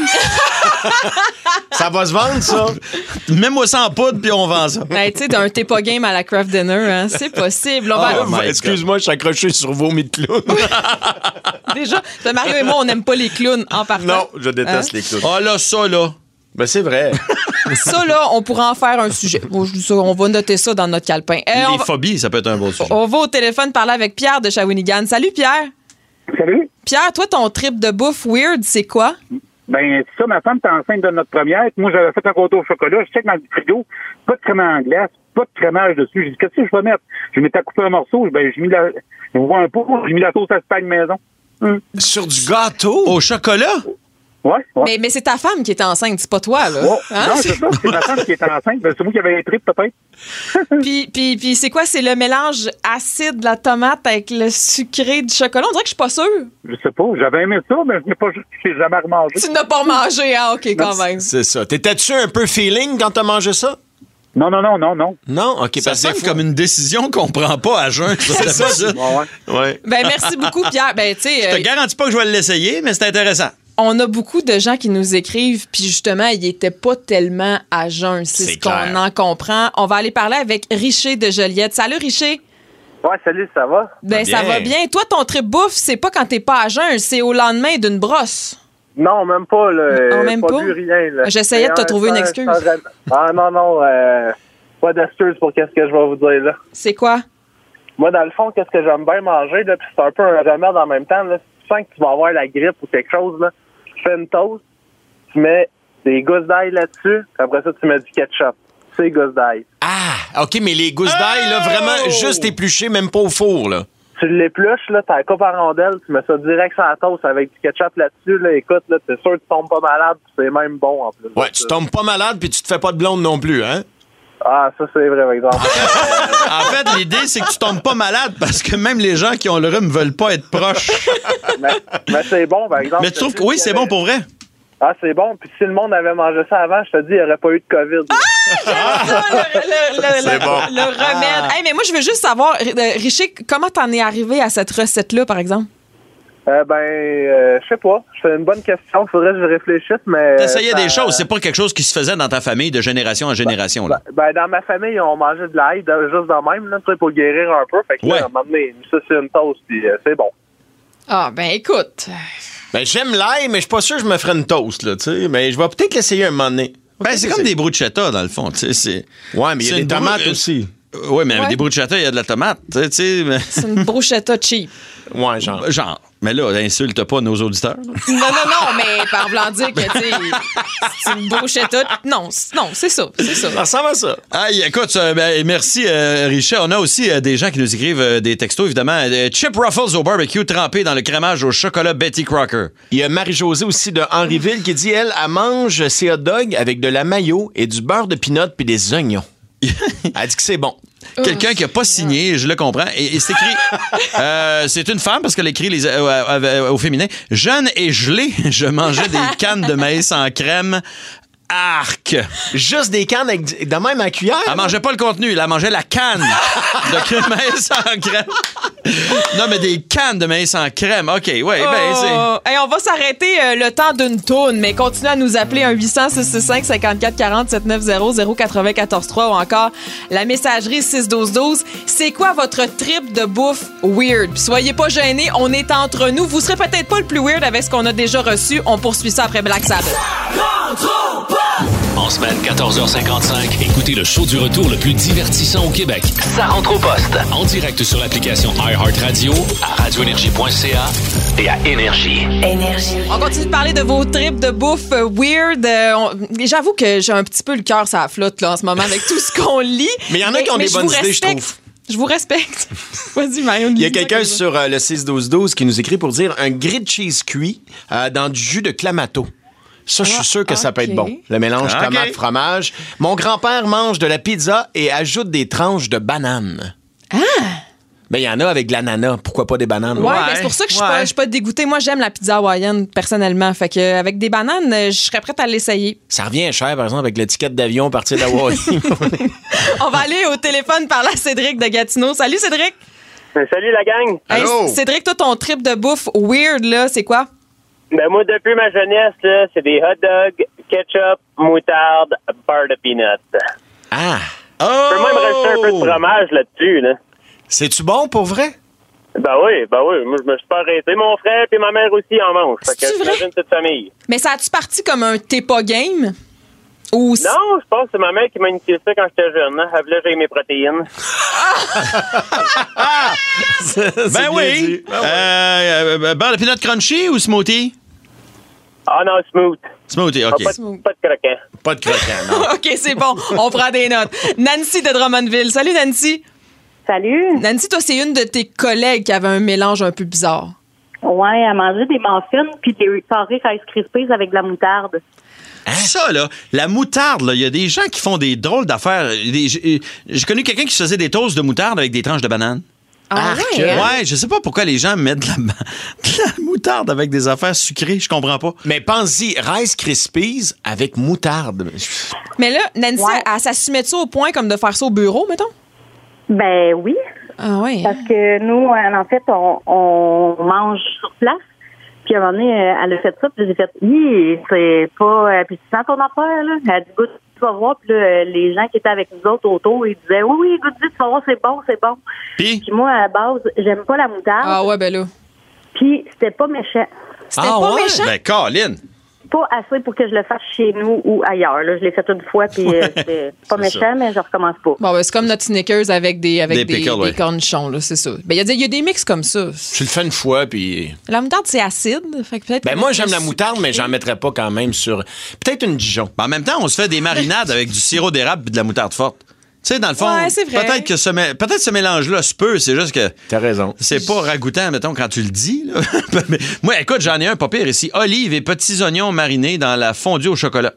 Ça va se vendre, ça. Mets-moi ça en poudre, puis on vend ça. Ben, tu sais, d'un t'es pas game à la craft dinner, hein, c'est possible. On va Oh my Excuse-moi, je suis accroché sur vomi de clown. déjà. Mario et moi, on n'aime pas les clowns en partant. Non, je déteste Hein? les clowns. Ah là, ça, là. Ben, c'est vrai. Ça, là, on pourra en faire un sujet. Bon, je dis ça, on va noter ça dans notre calepin. Euh, on, Les va, phobies, ça peut être un beau sujet. on va au téléphone parler avec Pierre de Shawinigan. Salut, Pierre. Salut. Pierre, toi, ton trip de bouffe weird, c'est quoi? Ben, c'est ça, ma femme était enceinte de notre première. Puis moi, j'avais fait un gâteau au chocolat. Je check dans le frigo. Pas de crème en glace, pas de crémage dessus. J'ai dit, qu'est-ce que je vais mettre? Je m'étais coupé un morceau. Ben, j'ai mis la, je vois un pot. J'ai mis la sauce à Espagne maison. Hum. Sur du gâteau? Au chocolat? Ouais, ouais. Mais, mais c'est ta femme qui était enceinte, c'est pas toi, là. Ouais. Hein? Non, c'est ça. C'est ma femme qui était enceinte. Ben, c'est moi qui avais les tripes, peut-être. Puis, puis, puis c'est quoi? C'est le mélange acide de la tomate avec le sucré du chocolat? On dirait que je suis pas sûre. Je sais pas. J'avais aimé ça, mais je n'ai pas, je n'ai jamais remangé. Tu n'as pas mangé, hein? OK, quand même. C'est ça. T'étais-tu un peu feeling quand t'as mangé ça? Non, non, non, non, non. Non? OK. Ça parce que sonne des fois- comme une décision qu'on prend pas à jeun. C'est ça. Ouais, ouais. Ouais. Ben, merci beaucoup, Pierre. Ben, tu sais, Je te euh, garantis pas que je vais l'essayer, mais c'est intéressant. on a beaucoup de gens qui nous écrivent, puis justement, ils étaient pas tellement à jeun. C'est C'est ce qu'on clair. en comprend. On va aller parler avec Richer de Joliette. Salut, Richer. Ouais, salut, ça va? Ben, Bien. ça va bien. Toi, ton trip bouffe, c'est pas quand t'es pas à jeun, c'est au lendemain d'une brosse. Non, même pas, là. Non, même pas. pas? bu rien, là. J'essayais de te Mais, trouver une sans- excuse. sans jamais- Ah, non, non, euh, pas d'excuse pour qu'est-ce que je vais vous dire, là. C'est quoi? Moi, dans le fond, qu'est-ce que j'aime bien manger, là, puis c'est un peu un remède en même temps, là. Si tu sens que tu vas avoir la grippe ou quelque chose, là, tu fais une toast, tu mets des gousses d'ail là-dessus, puis après ça, tu mets du ketchup. C'est gousses d'ail. Ah, OK, mais les gousses d'ail, là, vraiment, juste épluchées, même pas au four, là. Tu l'épluches, là, t'as la coupe en rondelle, tu mets ça direct sur la toast avec du ketchup là-dessus, là, écoute, là, t'es sûr que tu tombes pas malade, puis c'est même bon, en plus. Ouais, tu tombes pas malade puis tu te fais pas de blonde non plus, hein? Ah, ça, c'est vrai, par exemple. En fait, l'idée, c'est que tu tombes pas malade parce que même les gens qui ont le rhume veulent pas être proches. mais mais c'est bon, par exemple. Mais tu trouves que oui, c'est bon pour vrai? Ah, c'est bon. Puis si le monde avait mangé ça avant, je te dis, il n'y aurait pas eu de COVID. Ah, le, le- le- C'est le- bon. le remède. Hey, mais moi, je veux juste savoir, euh, Richer, comment t'en es arrivé à cette recette-là, par exemple? Euh, ben, euh, je sais pas. C'est une bonne question. Il faudrait que je réfléchisse, mais... T'essayais ça- des choses, c'est pas quelque chose qui se faisait dans ta famille de génération en génération. Là. Ben, dans ma famille, on mangeait de l'ail, de- juste de même, là, tu sais, pour guérir un peu. Fait que, Ouais. là, à un moment donné, ça, c'est une toast, puis euh, c'est bon. Ah, ben écoute. Ben, j'aime l'ail, mais je suis pas sûr que je me ferais une toast, là, tu sais. Mais je vais peut-être l'essayer un moment donné. Ben, c'est comme des bruschettas, dans le fond. tu sais, c'est- Ouais, mais il y c'est a des une tomates brou- aussi. Oui, mais Ouais. des bruschettas, il y a de la tomate. tu sais, tu sais, mais- C'est une bruschetta cheap. Ouais, genre. Genre. Mais là, insulte pas nos auditeurs. là. Non, non, non, mais par voulant dire que, tu sais, c'est une bruschetta. Non, c'est- non, c'est ça, c'est ça. Ça ressemble à ça. Aïe, écoute, euh, ben, merci, euh, Richard. On a aussi euh, des gens qui nous écrivent euh, des textos, évidemment. Euh, Chip Ruffles au barbecue trempé dans le crémage au chocolat Betty Crocker. Il y a Marie-Josée aussi de Henryville qui dit, elle, elle mange ses hot dogs avec de la mayo et du beurre de pinot puis des oignons. Elle dit que c'est bon. Quelqu'un qui n'a pas signé, je le comprends. Et, et c'est écrit. euh, c'est une femme parce qu'elle écrit les, euh, euh, euh, au féminin. Jeune et gelée, je mangeais des cannes de maïs en crème. Arc! Juste des cannes avec du- de même à cuillère. Elle mangeait pas le contenu, elle mangeait la canne de crème maïs en crème. Non, mais des cannes de maïs en crème. OK, ouais, ben c'est. Oh. Hey, on va s'arrêter euh, le temps d'une toune, mais continuez à nous appeler un huit cents, six six cinq, cinquante-quatre quarante, sept neuf zéro, zéro quatre-vingt-quatorze trois ou encore la messagerie six douze douze. C'est quoi votre trip de bouffe weird? Puis soyez pas gênés, on est entre nous. Vous serez peut-être pas le plus weird avec ce qu'on a déjà reçu. On poursuit ça après Black Sabbath. En semaine, quatorze heures cinquante-cinq, écoutez le show du retour le plus divertissant au Québec. Ça rentre au poste. En direct sur l'application iHeartRadio, à radio énergie point c a et à Énergie. On continue de parler de vos trips de bouffe euh, weird. Euh, on- J'avoue que j'ai un petit peu le cœur sur la flotte là, en ce moment avec tout ce qu'on lit. Mais il y en a qui ont des je bonnes vous idées, je respecte. trouve. Je vous respecte. Vas-y, Marion. Il y a quelqu'un sur euh, le six douze douze qui nous écrit pour dire un grilled cheese cuit euh, dans du jus de clamato. Ça, je suis Ah, sûr que ça peut être ok. bon. Le mélange Ok. tomate-fromage. Mon grand-père mange de la pizza et ajoute des tranches de banane. Ah! Ben, il y en a avec de l'ananas. Pourquoi pas des bananes? Ouais, ben, c'est pour ça que je suis ouais. pas, je suis pas dégoûtée. Moi, j'aime la pizza hawaïenne, personnellement. Fait que, euh, avec des bananes, euh, je serais prête à l'essayer. Ça revient cher, par exemple, avec l'étiquette d'avion partir d'Hawaï. On va aller au téléphone parler à Cédric de Gatineau. Salut, Cédric. Ben, salut la gang. Hey, Allô? Cédric, toi, ton trip de bouffe weird, là, c'est quoi? Ben moi, depuis ma jeunesse, là, c'est des hot dogs, ketchup, moutarde, beurre de peanut. Ah! Je peux même rajouter un peu de fromage là-dessus, là. C'est-tu bon pour vrai? Ben oui, ben oui. Moi, je me suis pas arrêté. Mon frère et ma mère aussi en mangent. Fait que C'est-tu vrai? j'imagine toute famille. Mais ça a-tu parti comme un t'es pas game? Ou c- Non, je pense que c'est ma mère qui m'a initié ça quand j'étais jeune. Hein. Elle voulait que j'aie mes protéines. Ben oui. Euh, euh, beurre de peanut crunchy ou smoothie? Ah non, smooth. Smoothie, Ah, OK. pas, de, pas de croquant. Pas de croquant, non. OK, c'est bon. On prend des notes. Nancy de Drummondville. Salut, Nancy. Salut. Nancy, toi, c'est une de tes collègues qui avait un mélange un peu bizarre. Ouais, à manger des muffins puis des carrés Rice Krispies avec de la moutarde. Ça, là, la moutarde, là, il y a des gens qui font des drôles d'affaires. Des- J'ai j'ai connu quelqu'un qui se faisait des toasts de moutarde avec des tranches de banane. Ah, Arc. ouais, hein? Ouais, je sais pas pourquoi les gens mettent de la, de la moutarde avec des affaires sucrées, je comprends pas. Mais pense-y, Rice Krispies avec moutarde. Mais là, Nancy, Ouais. elle, ça se met ça au point comme de faire ça au bureau, mettons? Ben oui, Ah oui. parce que nous, en fait, on, on mange sur place. Puis à un moment donné, euh, elle a fait ça, puis j'ai fait, hi, c'est pas... euh, Puis tu sens ton affaire, là? Elle a dit, goûte, tu vas voir. Puis là, euh, les gens qui étaient avec nous autres autour, ils disaient, oui, oui, goûte, tu vas voir, c'est bon, c'est bon. Puis, Puis moi, à la base, j'aime pas la moutarde. Ah ouais, ben là. Puis c'était pas méchant. C'était Ah pas ouais? méchant. ben, Colin. Pas assez pour que je le fasse chez nous ou ailleurs. Là. Je l'ai fait une fois, puis euh, c'était pas C'est méchant, ça. mais je recommence pas. Bon, ben, c'est comme notre Snickers avec des, avec Des des, pickles, des ouais. cornichons, là, c'est ça. Ben, il y, a des- il y a des mix comme ça. Tu le fais une fois, puis... La moutarde, c'est acide. Fait que peut-être Ben que- moi, j'aime la moutarde, mais j'en mettrais pas quand même sur... Peut-être une Dijon. Ben, en même temps, on se fait des marinades avec du sirop d'érable et de la moutarde forte. Tu sais, dans le fond, Ouais, c'est vrai. peut-être que ce, mé- peut-être ce mélange-là se peut, c'est juste que T'as raison. c'est pas ragoûtant, mettons, quand tu le dis. Là. Mais moi, écoute, j'en ai un pas pire ici. Olives et petits oignons marinés dans la fondue au chocolat.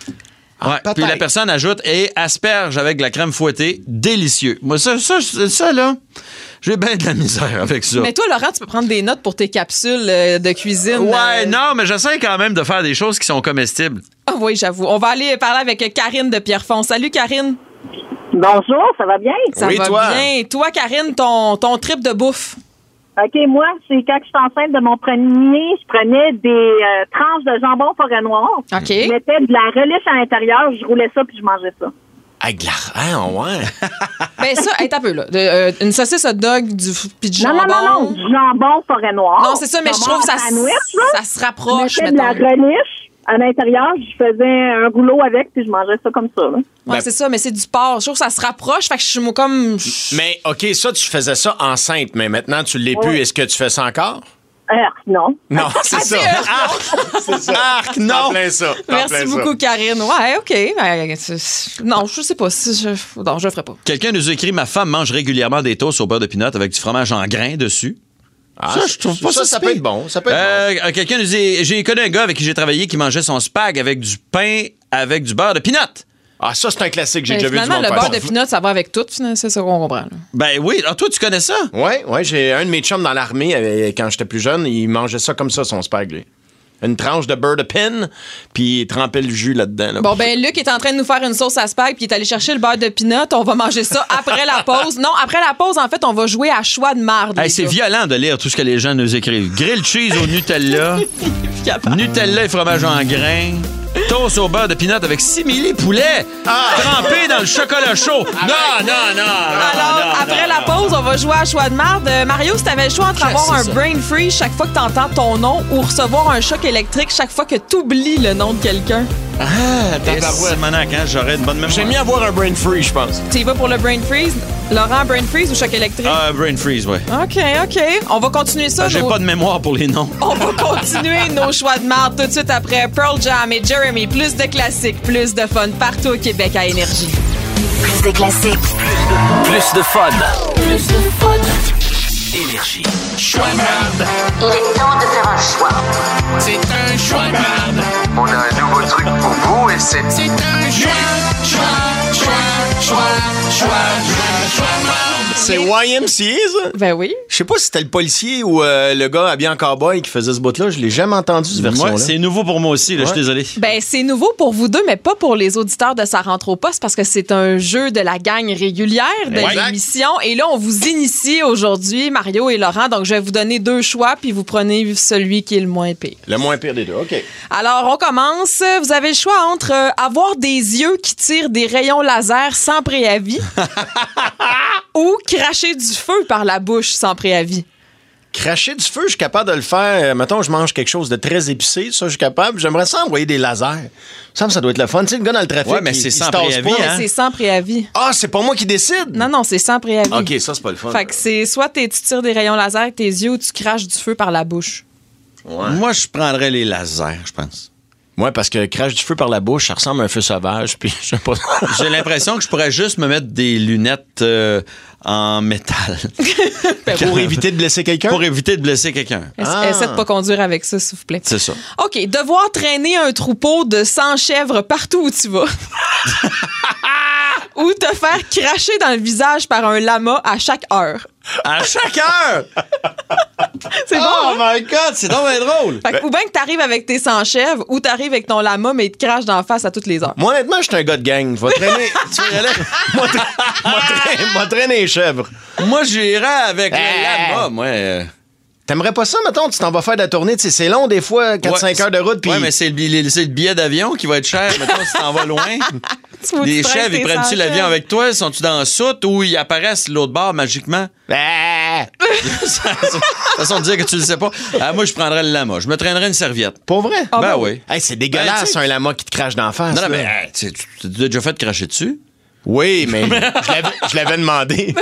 Ah, Ouais. peut-être. Puis la personne ajoute et asperge avec de la crème fouettée. Délicieux. Moi, ça, ça, ça là, j'ai bien de la misère avec ça. Mais toi, Laurent, tu peux prendre des notes pour tes capsules euh, de cuisine. Ouais, euh. non, mais j'essaie quand même de faire des choses qui sont comestibles. Ah oui, j'avoue. On va aller parler avec Karine de Pierrefonds. Salut, Karine. Bonjour, ça va bien? Ça Oui, va toi. bien. Toi, Karine, ton, ton trip de bouffe. OK, moi, c'est quand je suis enceinte de mon premier, je prenais des euh, tranches de jambon forêt noire. OK. Je mettais de la relish à l'intérieur, je roulais ça, puis je mangeais ça. Avec de la... Ah, ouais. Ben ça, hey, t'as un peu, là. De, euh, une saucisse hot dog, du f- puis du Non, jambon. non, non, non, du jambon forêt noire. Non, c'est ça, mais je trouve que ça, Sandwich, là. ça se Je rapproche, mettais de la mettons. relish à l'intérieur, je faisais un rouleau avec, puis je mangeais ça comme ça. Là. Ouais, Ben- c'est ça, mais c'est du porc. Je trouve que ça se rapproche, fait que je suis moi, comme... Mais, OK, ça, tu faisais ça enceinte, mais maintenant, tu l'es plus. Est-ce que tu fais ça encore? Euh, non. Non, c'est ça. Arc! C'est ça. Arc, non. T'en plein ça. T'en Merci plein ça. beaucoup, Karine. Ouais, OK. Ben, c'est- non, je sais pas. si Je... Non, je le ferai pas. Quelqu'un nous a écrit « Ma femme mange régulièrement des toasts au beurre de pinot avec du fromage en grains dessus. » Ah, Ça, je trouve pas ça ça, si peut pire. être bon. Ça peut être bon. Euh, Quelqu'un nous dit « J'ai connu un gars avec qui j'ai travaillé qui mangeait son spag avec du pain avec du beurre de pinot. » Ah, ça, c'est un classique. J'ai Mais déjà vu du finalement, monde le faire beurre ça. de pinot, ça va avec tout. finalement, C'est ça qu'on comprend. là. Ben oui. Ah, toi, tu connais ça? Ouais, ouais, j'ai un de mes chums dans l'armée, euh, quand j'étais plus jeune, il mangeait ça comme ça, son spag, lui. Une tranche de beurre de pin, puis il trempait le jus là-dedans. Là. Bon, ben Luc est en train de nous faire une sauce à spag, puis il est allé chercher le beurre de pinot. On va manger ça après la pause. Non, après la pause, en fait, on va jouer à choix de marde. Hey, les c'est gars. violent de lire tout ce que les gens nous écrivent. Grilled cheese au Nutella, Nutella et fromage en grains, toast au beurre de pinot avec simili poulet, trempé dans le chocolat chaud. Non, non, non. Alors, après la pause, on va jouer à choix de marde. Euh, Mario, si t'avais le choix entre avoir un brain freeze chaque fois que t'entends ton nom ou recevoir un choc électrique chaque fois que t'oublies le nom de quelqu'un, Ah, C'est Monac, hein, j'aurais une bonne mémoire. J'aime mieux avoir un brain free, je pense. tu y vas pour le brain freeze? Laurent, brain freeze ou choc électrique? Ah, brain freeze, ouais. OK, OK. On va continuer ça. Ah, J'ai nos- pas de mémoire pour les noms. On va continuer nos choix de marde tout de suite après Pearl Jam et Jeremy. Plus de classiques, plus de fun partout au Québec à Énergie. Plus de classiques. Plus de fun. Plus de fun. Énergie. Choix de merde. Il est temps de faire un choix. C'est un choix de merde. On a un nouveau truc pour vous et c'est... C'est un choix, choix, choix, choix, choix, choix, choix de merde. C'est Y M C A, ça? Ben oui. Je sais pas si c'était le policier ou euh, le gars habillé en cowboy qui faisait ce bout-là. Je l'ai jamais entendu, cette version-là. Ouais, c'est nouveau pour moi aussi, là, Ouais. je suis désolé. Ben, c'est nouveau pour vous deux, mais pas pour les auditeurs de Ça rentre au poste parce que c'est un jeu de la gang régulière de Exact. l'émission. Et là, on vous initie aujourd'hui, Mario et Laurent. Donc, je vais vous donner deux choix, puis vous prenez celui qui est le moins pire. Le moins pire des deux, OK. Alors, on commence. Vous avez le choix entre euh, avoir des yeux qui tirent des rayons laser sans préavis ou cracher du feu par la bouche sans préavis. Cracher du feu, je suis capable de le faire. Euh, Mettons, je mange quelque chose de très épicé. Ça, je suis capable. J'aimerais ça envoyer des lasers. Ça, ça doit être le fun. Tu sais, le gars dans le trafic. Ouais, mais il- c'est il sans se tasse préavis, pas. hein? C'est sans préavis. Ah, c'est pas moi qui décide? Non, non, c'est sans préavis. OK, ça, c'est pas le fun. Fait que c'est soit t'es- tu tires des rayons laser avec tes yeux ou tu craches du feu par la bouche. Ouais. Moi, je prendrais les lasers, je pense. Ouais, parce que crache du feu par la bouche, ça ressemble à un feu sauvage. Puis, je sais pas. J'ai l'impression que je pourrais juste me mettre des lunettes euh, en métal. Pour éviter de blesser quelqu'un? Pour éviter de blesser quelqu'un. Essa- Ah. Essaie de pas conduire avec ça, s'il vous plaît. C'est ça. OK, devoir traîner un troupeau de cent chèvres partout où tu vas. Ou te faire cracher dans le visage par un lama à chaque heure. À chaque heure! C'est bon, Oh hein? my God, c'est donc bien drôle! Fait que, ou bien que t'arrives avec tes cent chèvres, ou t'arrives avec ton lama, mais il te crache d'en face à toutes les heures. Moi, honnêtement, je suis un gars de gang. Je vais traîner. Tu vas y aller? Moi, tra- moi, tra- moi, traîner les chèvres. Moi, j'irais avec Euh. le lama, moi. euh. T'aimerais pas ça, mettons, tu t'en vas faire de la tournée. Tu sais, c'est long, des fois, quatre cinq Ouais, heures de route. Puis Ouais, mais c'est le, billet- c'est le billet d'avion qui va être cher. Mettons, si t'en vas loin. Tu vois, tu Les traînes chèvres, tes ils prennent-tu cent l'avion chèvres. avec toi? Sont-tu dans le soute ou ils apparaissent l'autre bord magiquement? Ah! C'est une façon de dire que tu le sais pas. Ah, moi, je prendrais le lama. Je me traînerais une serviette. Pas vrai? Ah, ben ben oui. Hey, c'est dégueulasse, Ben, tu sais- un lama qui te crache d'en face. Non, non, là. mais hey, tu tu- tu t'as déjà fait cracher dessus? Oui, mais je l'avais- je l'avais demandé.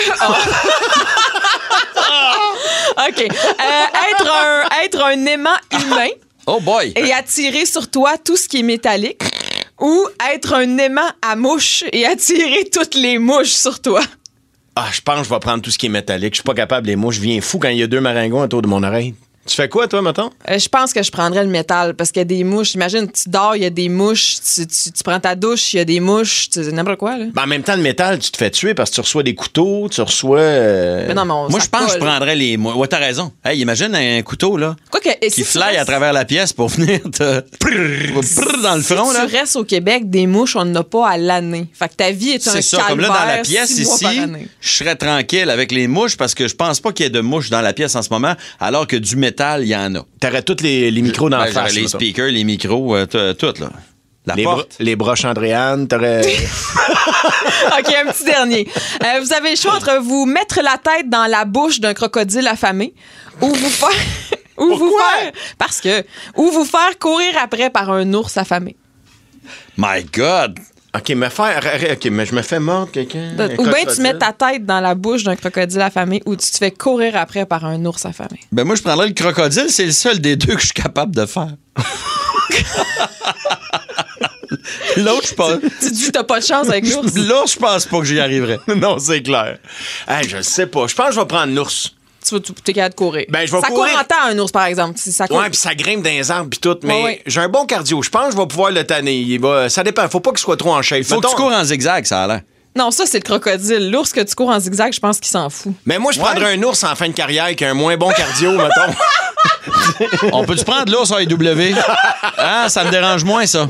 OK. Euh, être, un, être un aimant humain Oh boy! et attirer sur toi tout ce qui est métallique. Ou être un aimant à mouches et attirer toutes les mouches sur toi. Ah, je pense que je vais prendre tout ce qui est métallique. Je suis pas capable des mouches. Je viens fou quand il y a deux maringouins autour de mon oreille. Tu fais quoi, toi, mettons? Euh, je pense que je prendrais le métal parce qu'il y a des mouches. Imagine, tu dors, il y a des mouches. Tu, tu- tu prends ta douche, il y a des mouches. Tu n'importe quoi, là. Ben, en même temps, le métal, tu te fais tuer parce que tu reçois des couteaux, tu reçois... euh, Mais non, mais on Moi, ça je pense que je colle. prendrais les. mou- Ouais, t'as raison. Hey, imagine un couteau, là, Quoi que, et qui si tu fly à restes- travers la pièce pour venir te. Prrr dans le si front, là. tu restes au Québec, des mouches, on n'en a pas à l'année. Fait que ta vie est un C'est ça, calvaire. comme là, dans la pièce six mois ici, par année. je serais tranquille avec les mouches parce que je pense pas qu'il y ait de mouches dans la pièce en ce moment, alors que du métal, il y en a. T'aurais tous les, les micros dans Ben, la j'aurais face. les mettons. speakers, les micros, euh, t- tout, là. La Les, bro- porte. les broches Andréane, t'aurais... OK, un petit dernier. Euh, vous avez le choix entre vous mettre la tête dans la bouche d'un crocodile affamé ou vous faire... ou vous faire... Parce que... Ou vous faire courir après par un ours affamé. My God! OK, me faire... OK, mais je me fais mordre quelqu'un. un Ou bien tu crocodile. mets ta tête dans la bouche d'un crocodile affamé ou tu te fais courir après par un ours affamé. Ben moi, je prendrais le crocodile. C'est le seul des deux que je suis capable de faire. L'autre, je pense... Tu te dis t'as pas de chance avec l'ours. L'ours, je pense pas que j'y arriverais. Non, c'est clair. Hey, je sais pas. Je pense que je vais prendre l'ours. Tu vas- tu- t'es capable de courir. Ben, je vais ça courir. court en temps, un ours, par exemple. Si Ça court. Ouais, puis ça grimpe dans les arbres puis tout. Mais Ouais, ouais. j'ai un bon cardio. Je pense que je vais pouvoir le tanner. Il va... Ça dépend. Faut pas qu'il soit trop en shape. Faut que Mettons- tu cours en zigzag, ça a l'air. Non, ça, c'est le crocodile. L'ours que tu cours en zigzag, je pense qu'il s'en fout. Mais moi, je prendrais un ours en fin de carrière qui a un moins bon cardio, mettons. On peut-tu prendre l'ours A E W? Ah, ça me dérange moins, ça.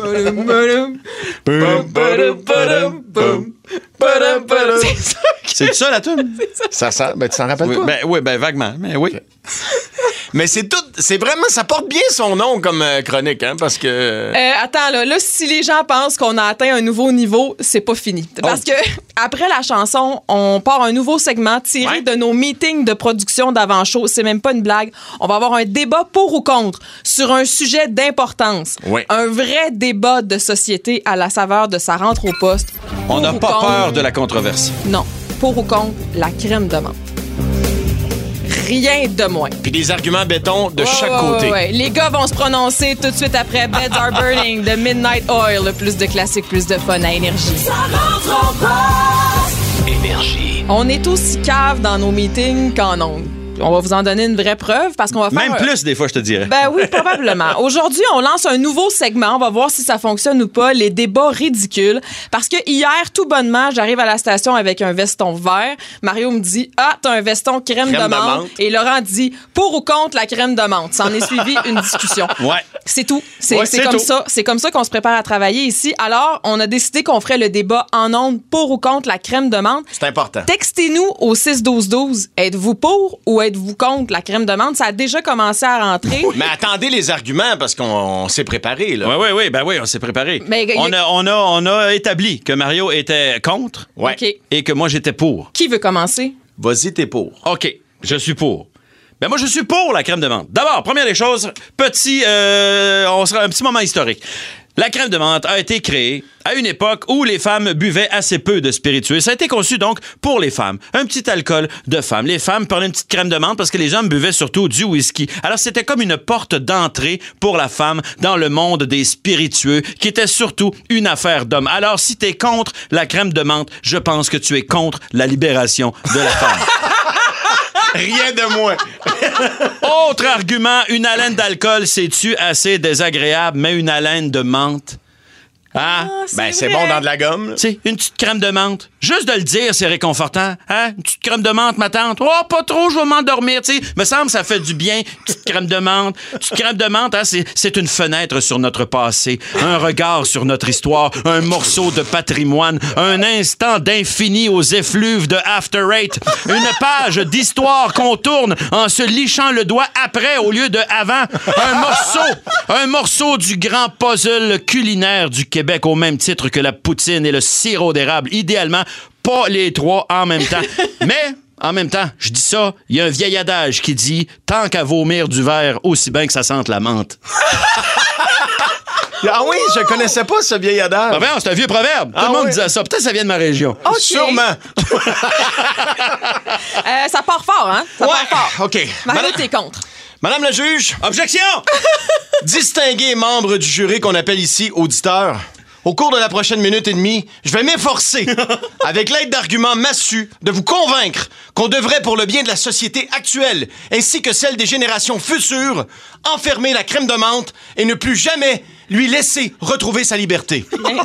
C'est ça, la toune? Ça sent. Ben, tu t'en rappelles Oui, pas? ben, oui, ben vaguement, mais oui. Mais c'est tout. C'est vraiment. Ça porte bien son nom comme euh, chronique, hein, parce que. Euh, attends, là, là, si les gens pensent qu'on a atteint un nouveau niveau, c'est pas fini. Parce que après la chanson, on part un nouveau segment tiré Ouais. de nos meetings de production d'avant-show. C'est même pas une blague. On va avoir un débat pour ou contre sur un sujet d'importance. Ouais. Un vrai débat de société à la saveur de sa rentre au poste. On Pour n'a ou pas contre- peur de la controverse. Non. Pour ou contre la crème de menthe. Rien de moins. Puis des arguments béton de Ouais, chaque ouais, côté. ouais, ouais. Les gars vont se prononcer tout de suite après Beds Are Burning de Midnight Oil. Plus de classiques, plus de fun à Énergie. Ça rentre au poste. Énergie. On est aussi cave dans nos meetings qu'en ondes. on va vous en donner une vraie preuve parce qu'on va faire... Même un... plus, des fois, je te dirais. Ben oui, probablement. Aujourd'hui, on lance un nouveau segment. On va voir si ça fonctionne ou pas. Les débats ridicules. Parce que hier, tout bonnement, j'arrive à la station avec un veston vert. Mario me dit « Ah, t'as un veston crème, crème de, menthe. de menthe. » Et Laurent dit « Pour ou contre la crème de menthe? » Ça en est suivi une discussion. Ouais. C'est tout. C'est, ouais, c'est, c'est comme tout. ça. C'est comme ça qu'on se prépare à travailler ici. Alors, on a décidé qu'on ferait le débat en ondes pour ou contre la crème de menthe. C'est important. Textez-nous au six douze douze. Êtes-vous pour ou êtes-vous contre la crème de menthe? Ça a déjà commencé à rentrer. Mais attendez les arguments parce qu'on on s'est préparé, là. Oui, oui, oui. Ben oui, on s'est préparé. Mais, on, a, on, a, on a établi que Mario était contre ouais. okay. et que moi, j'étais pour. Qui veut commencer? Vas-y, t'es pour. OK, je suis pour. Ben moi, je suis pour la crème de menthe. D'abord, première des choses, petit, euh, on sera un petit moment historique. La crème de menthe a été créée à une époque où les femmes buvaient assez peu de spiritueux. Ça a été conçu donc pour les femmes. Un petit alcool de femmes. Les femmes prenaient une petite crème de menthe parce que les hommes buvaient surtout du whisky. Alors c'était comme une porte d'entrée pour la femme dans le monde des spiritueux qui était surtout une affaire d'hommes. Alors si t'es contre la crème de menthe, je pense que tu es contre la libération de la femme. Rien de moins. Autre argument, une haleine d'alcool, c'est-tu assez désagréable, mais une haleine de menthe? Hein? Ah, c'est ben, c'est vrai. bon dans de la gomme. Tu sais, une petite crème de menthe. Juste de le dire, c'est réconfortant. Hein? Une petite crème de menthe, ma tante. Oh, pas trop, je vais m'endormir. Tu sais, me semble que ça fait du bien. Une petite crème de menthe. Une petite crème de menthe, hein, c'est, c'est une fenêtre sur notre passé, un regard sur notre histoire, un morceau de patrimoine, un instant d'infini aux effluves de After Eight, une page d'histoire qu'on tourne en se lichant le doigt après au lieu de avant. Un morceau, un morceau du grand puzzle culinaire du Québec. Québec au même titre que la poutine et le sirop d'érable. Idéalement, pas les trois en même temps. Mais, en même temps, je dis ça, il y a un vieil adage qui dit « Tant qu'à vomir du verre, aussi bien que ça sente la menthe. » Ah oui, je connaissais pas ce vieil adage. Ben ben, c'est un vieux proverbe. Ah Tout le monde oui? disait ça. Peut-être que ça vient de ma région. Okay. Sûrement. euh, ça part fort, hein? Ça ouais. part fort. OK. Mario, Madame... t'es contre. Madame la juge. Objection! Distingués membres du jury qu'on appelle ici auditeurs. Au cours de la prochaine minute et demie, je vais m'efforcer, avec l'aide d'arguments massus, de vous convaincre qu'on devrait, pour le bien de la société actuelle, ainsi que celle des générations futures, enfermer la crème de menthe et ne plus jamais lui laisser retrouver sa liberté.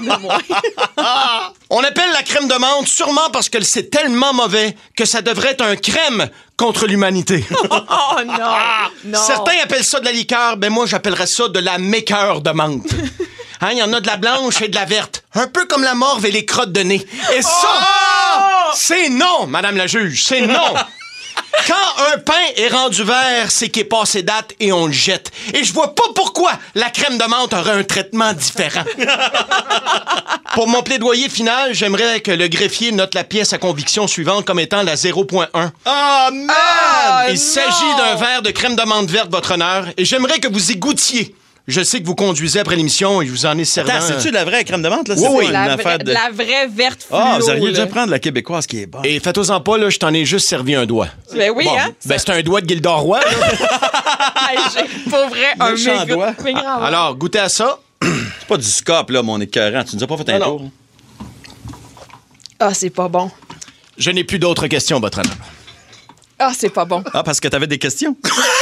On appelle la crème de menthe sûrement parce que c'est tellement mauvais que ça devrait être un crème contre l'humanité. Oh non! non. Certains appellent ça de la liqueur, ben moi j'appellerais ça de la méqueur de menthe. Hein, il y en a de la blanche et de la verte. Un peu comme la morve et les crottes de nez. Et ça, oh! c'est non, madame la juge, c'est non. Quand un pain est rendu vert, c'est qu'il est passé date et on le jette. Et je vois pas pourquoi la crème de menthe aurait un traitement différent. Pour mon plaidoyer final, j'aimerais que le greffier note la pièce à conviction suivante comme étant la zéro point un. Oh, man! Ah, Il s'agit d'un verre de crème de menthe verte, votre honneur, et j'aimerais que vous y goûtiez. Je sais que vous conduisez après l'émission et je vous en ai servi. Attends, c'est-tu de la vraie crème de menthe, là? Oui, c'est oui. pas La, une vraie, affaire de... la vraie verte fluo. Ah, vous auriez dû là. prendre la québécoise qui est bonne. Et faites-en pas, là, je t'en ai juste servi un doigt. Ben oui, Bon, hein? Ben, c'est un doigt de Gildor Roy, là. Hey, j'ai pour vrai un Méchant méga, doigt. méga doigt. Alors, goûtez à ça. C'est pas du scope, là, mon écœurant. Tu nous as pas fait un Non, tour? non. Ah, c'est pas bon. Je n'ai plus d'autres questions, votre honneur. Ah, c'est pas bon. Ah, parce que t'avais des questions?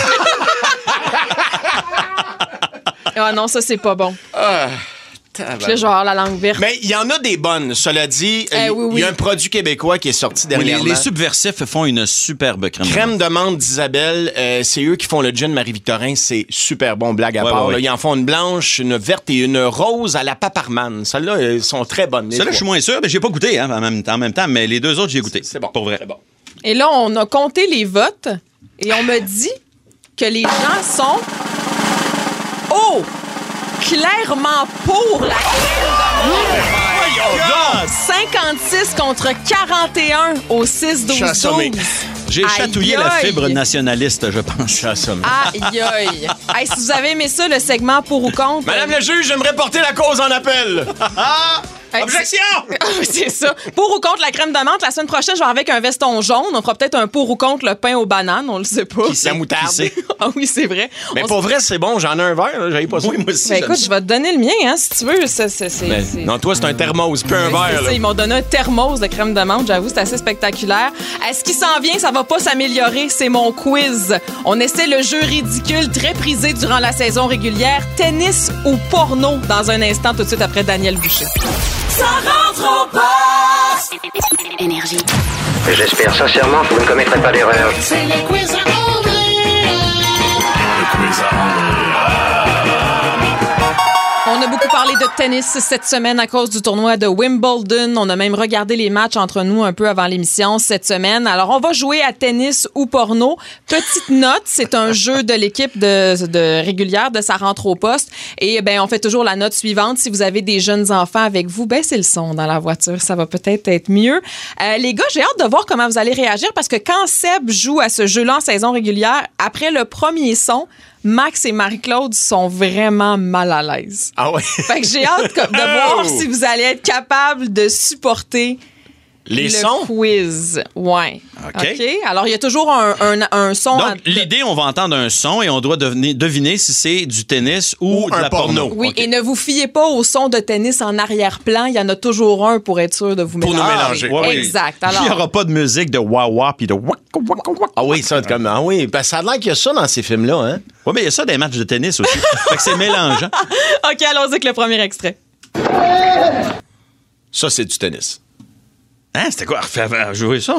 Ah non, ça, c'est pas bon. Ah, Puis là, je vais avoir la langue verte. mais il y en a des bonnes, cela dit. Eh Il oui, oui. y a un produit québécois qui est sorti Oui, les, dernièrement. les subversifs font une superbe crème. Crème de menthe d'Isabelle, euh, c'est eux qui font le gin Marie-Victorin. C'est super bon, blague à Ouais, part. ouais, là. ouais. Ils en font une blanche, une verte et une rose à la paparman. Celles-là, elles sont très bonnes. les Celle-là, je suis trois. moins sûr, mais j'ai pas goûté hein, en, même, en même temps, mais les deux autres, j'ai goûté. C'est bon. Pour vrai. C'est bon. Et là, on a compté les votes et on me dit que les gens sont... Oh! Clairement pour la crème de menthe. cinquante-six contre quarante et un au six douze Je suis assommé. douze. J'ai Aïe, chatouillé la aïe. fibre nationaliste, je pense. Je suis assommé. Aïe, aïe. Hey, si vous avez aimé ça, le segment pour ou contre... Madame la juge, j'aimerais porter la cause en appel. Objection! C'est ça. Pour ou contre la crème de menthe, la semaine prochaine, je vais avec un veston jaune. On fera peut-être un pour ou contre le pain aux bananes, on le sait pas. Qui la moutarde. Ah oui, c'est vrai. Mais On pour vrai, c'est bon, j'en ai un verre, là, j'avais pas ça. Oui, moi aussi. Ben j'aime écoute, ça. je vais te donner le mien, hein, si tu veux. Ça, c'est, c'est, Ben, c'est- non, toi, c'est un thermos, plus un Ouais, c'est verre. ça, Là. ils m'ont donné un thermos de crème de menthe, j'avoue, c'est assez spectaculaire. À ce qui s'en vient, ça va pas s'améliorer, c'est mon quiz. On essaie le jeu ridicule très prisé durant la saison régulière, tennis ou porno, dans un instant, tout de suite après Daniel Boucher. Ça rentre au poste. Énergie. J'espère sincèrement que vous ne commettrez pas d'erreur. C'est le quiz à André. On a beaucoup parlé de tennis cette semaine à cause du tournoi de Wimbledon. On a même regardé les matchs entre nous un peu avant l'émission cette semaine. Alors, on va jouer à tennis ou porno. Petite note, c'est un jeu de l'équipe de, de régulière de Ça rentre au poste. Et ben, on fait toujours la note suivante. Si vous avez des jeunes enfants avec vous, baissez le son dans la voiture. Ça va peut-être être mieux. Euh, les gars, j'ai hâte de voir comment vous allez réagir parce que quand Seb joue à ce jeu-là en saison régulière, après le premier son, Max et Marie-Claude sont vraiment mal à l'aise. Ah ouais? Fait que j'ai hâte de voir si vous allez être capable de supporter Les le sons? quiz. Ouais. OK. OK. Alors, il y a toujours un, un, un son. Donc, à- l'idée, on va entendre un son et on doit deviner, deviner si c'est du tennis ou, Ou de un la porno. porno. Oui, OK. et ne vous fiez pas au son de tennis en arrière-plan. Il y en a toujours un pour être sûr de vous Pour nous mélanger. mélanger. Ouais, oui. Exact. Il n'y Alors, aura pas de musique de wah-wah puis de wak wak wak. Ah oui, ça, comme. Ah oui, ben, ça a l'air qu'il y a ça dans ces films-là, hein? Oui, mais il y a ça des matchs de tennis aussi. Fait que c'est mélangeant. OK, allons-y avec le premier extrait. Ça, c'est du tennis. Hein, c'était quoi? Refais jouer ça?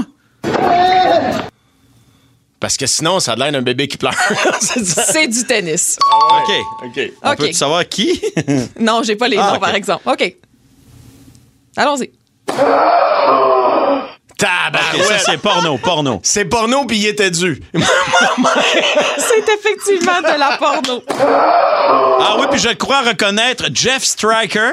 Parce que sinon, ça a l'air d'un bébé qui pleure. C'est ça. C'est du tennis. OK. OK. On OK. peut savoir qui? Non, j'ai pas les Ah, noms, OK. par exemple. OK. Allons-y. Tabarouette. OK, ça, c'est porno, porno. C'est porno, puis il était dû. C'est effectivement de la porno. Ah oui, puis je crois reconnaître Jeff Striker.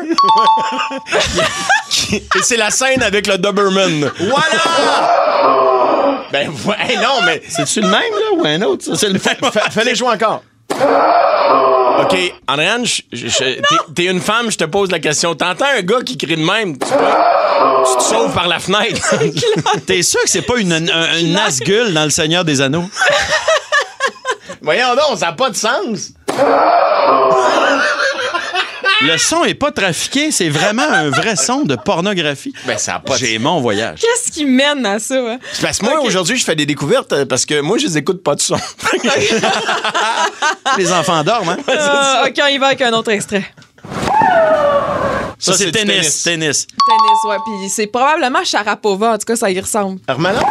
Et c'est la scène avec le Doberman. Voilà! Ben, ouais, hey, non, mais. C'est-tu le même, là, ou un autre? Ça, c'est le même. Fa- Fallait jouer encore. OK, Andréane, je- je- je- t'es- t'es une femme, je te pose la question. T'entends un gars qui crie de même, tu, peux- tu te sauves par la fenêtre. T'es sûr que c'est pas une, un, une Nazgul dans Le Seigneur des Anneaux? Voyons donc, ça n'a pas de sens. Le son est pas trafiqué, c'est vraiment un vrai son de pornographie. Ben, ça n'a pas de J'ai mon voyage. Qu'est-ce qui mène à ça? Hein? C'est parce que moi, OK. aujourd'hui, je fais des découvertes euh, parce que moi, je les écoute pas de son. Les enfants dorment, hein? Ah, OK, on y va avec un autre extrait. Ça, Ça, c'est c'est du tennis, tennis. Tennis, ouais. Puis c'est probablement Sharapova. En tout cas, ça y ressemble. Armala?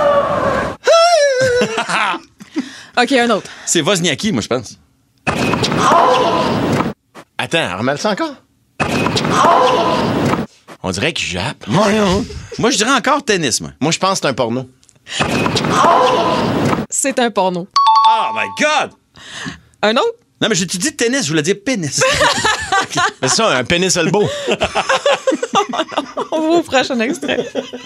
OK, un autre. C'est Wozniacki, moi, je pense. Attends, remets ça encore? On dirait qu'il jappe. Moi, je dirais encore tennis, moi. Moi, je pense que c'est un porno. C'est un porno. Oh my God! Un autre? Non, mais j'ai dit tennis, je voulais dire pénis. C'est ça, un pénis elbow. On va au prochain extrait.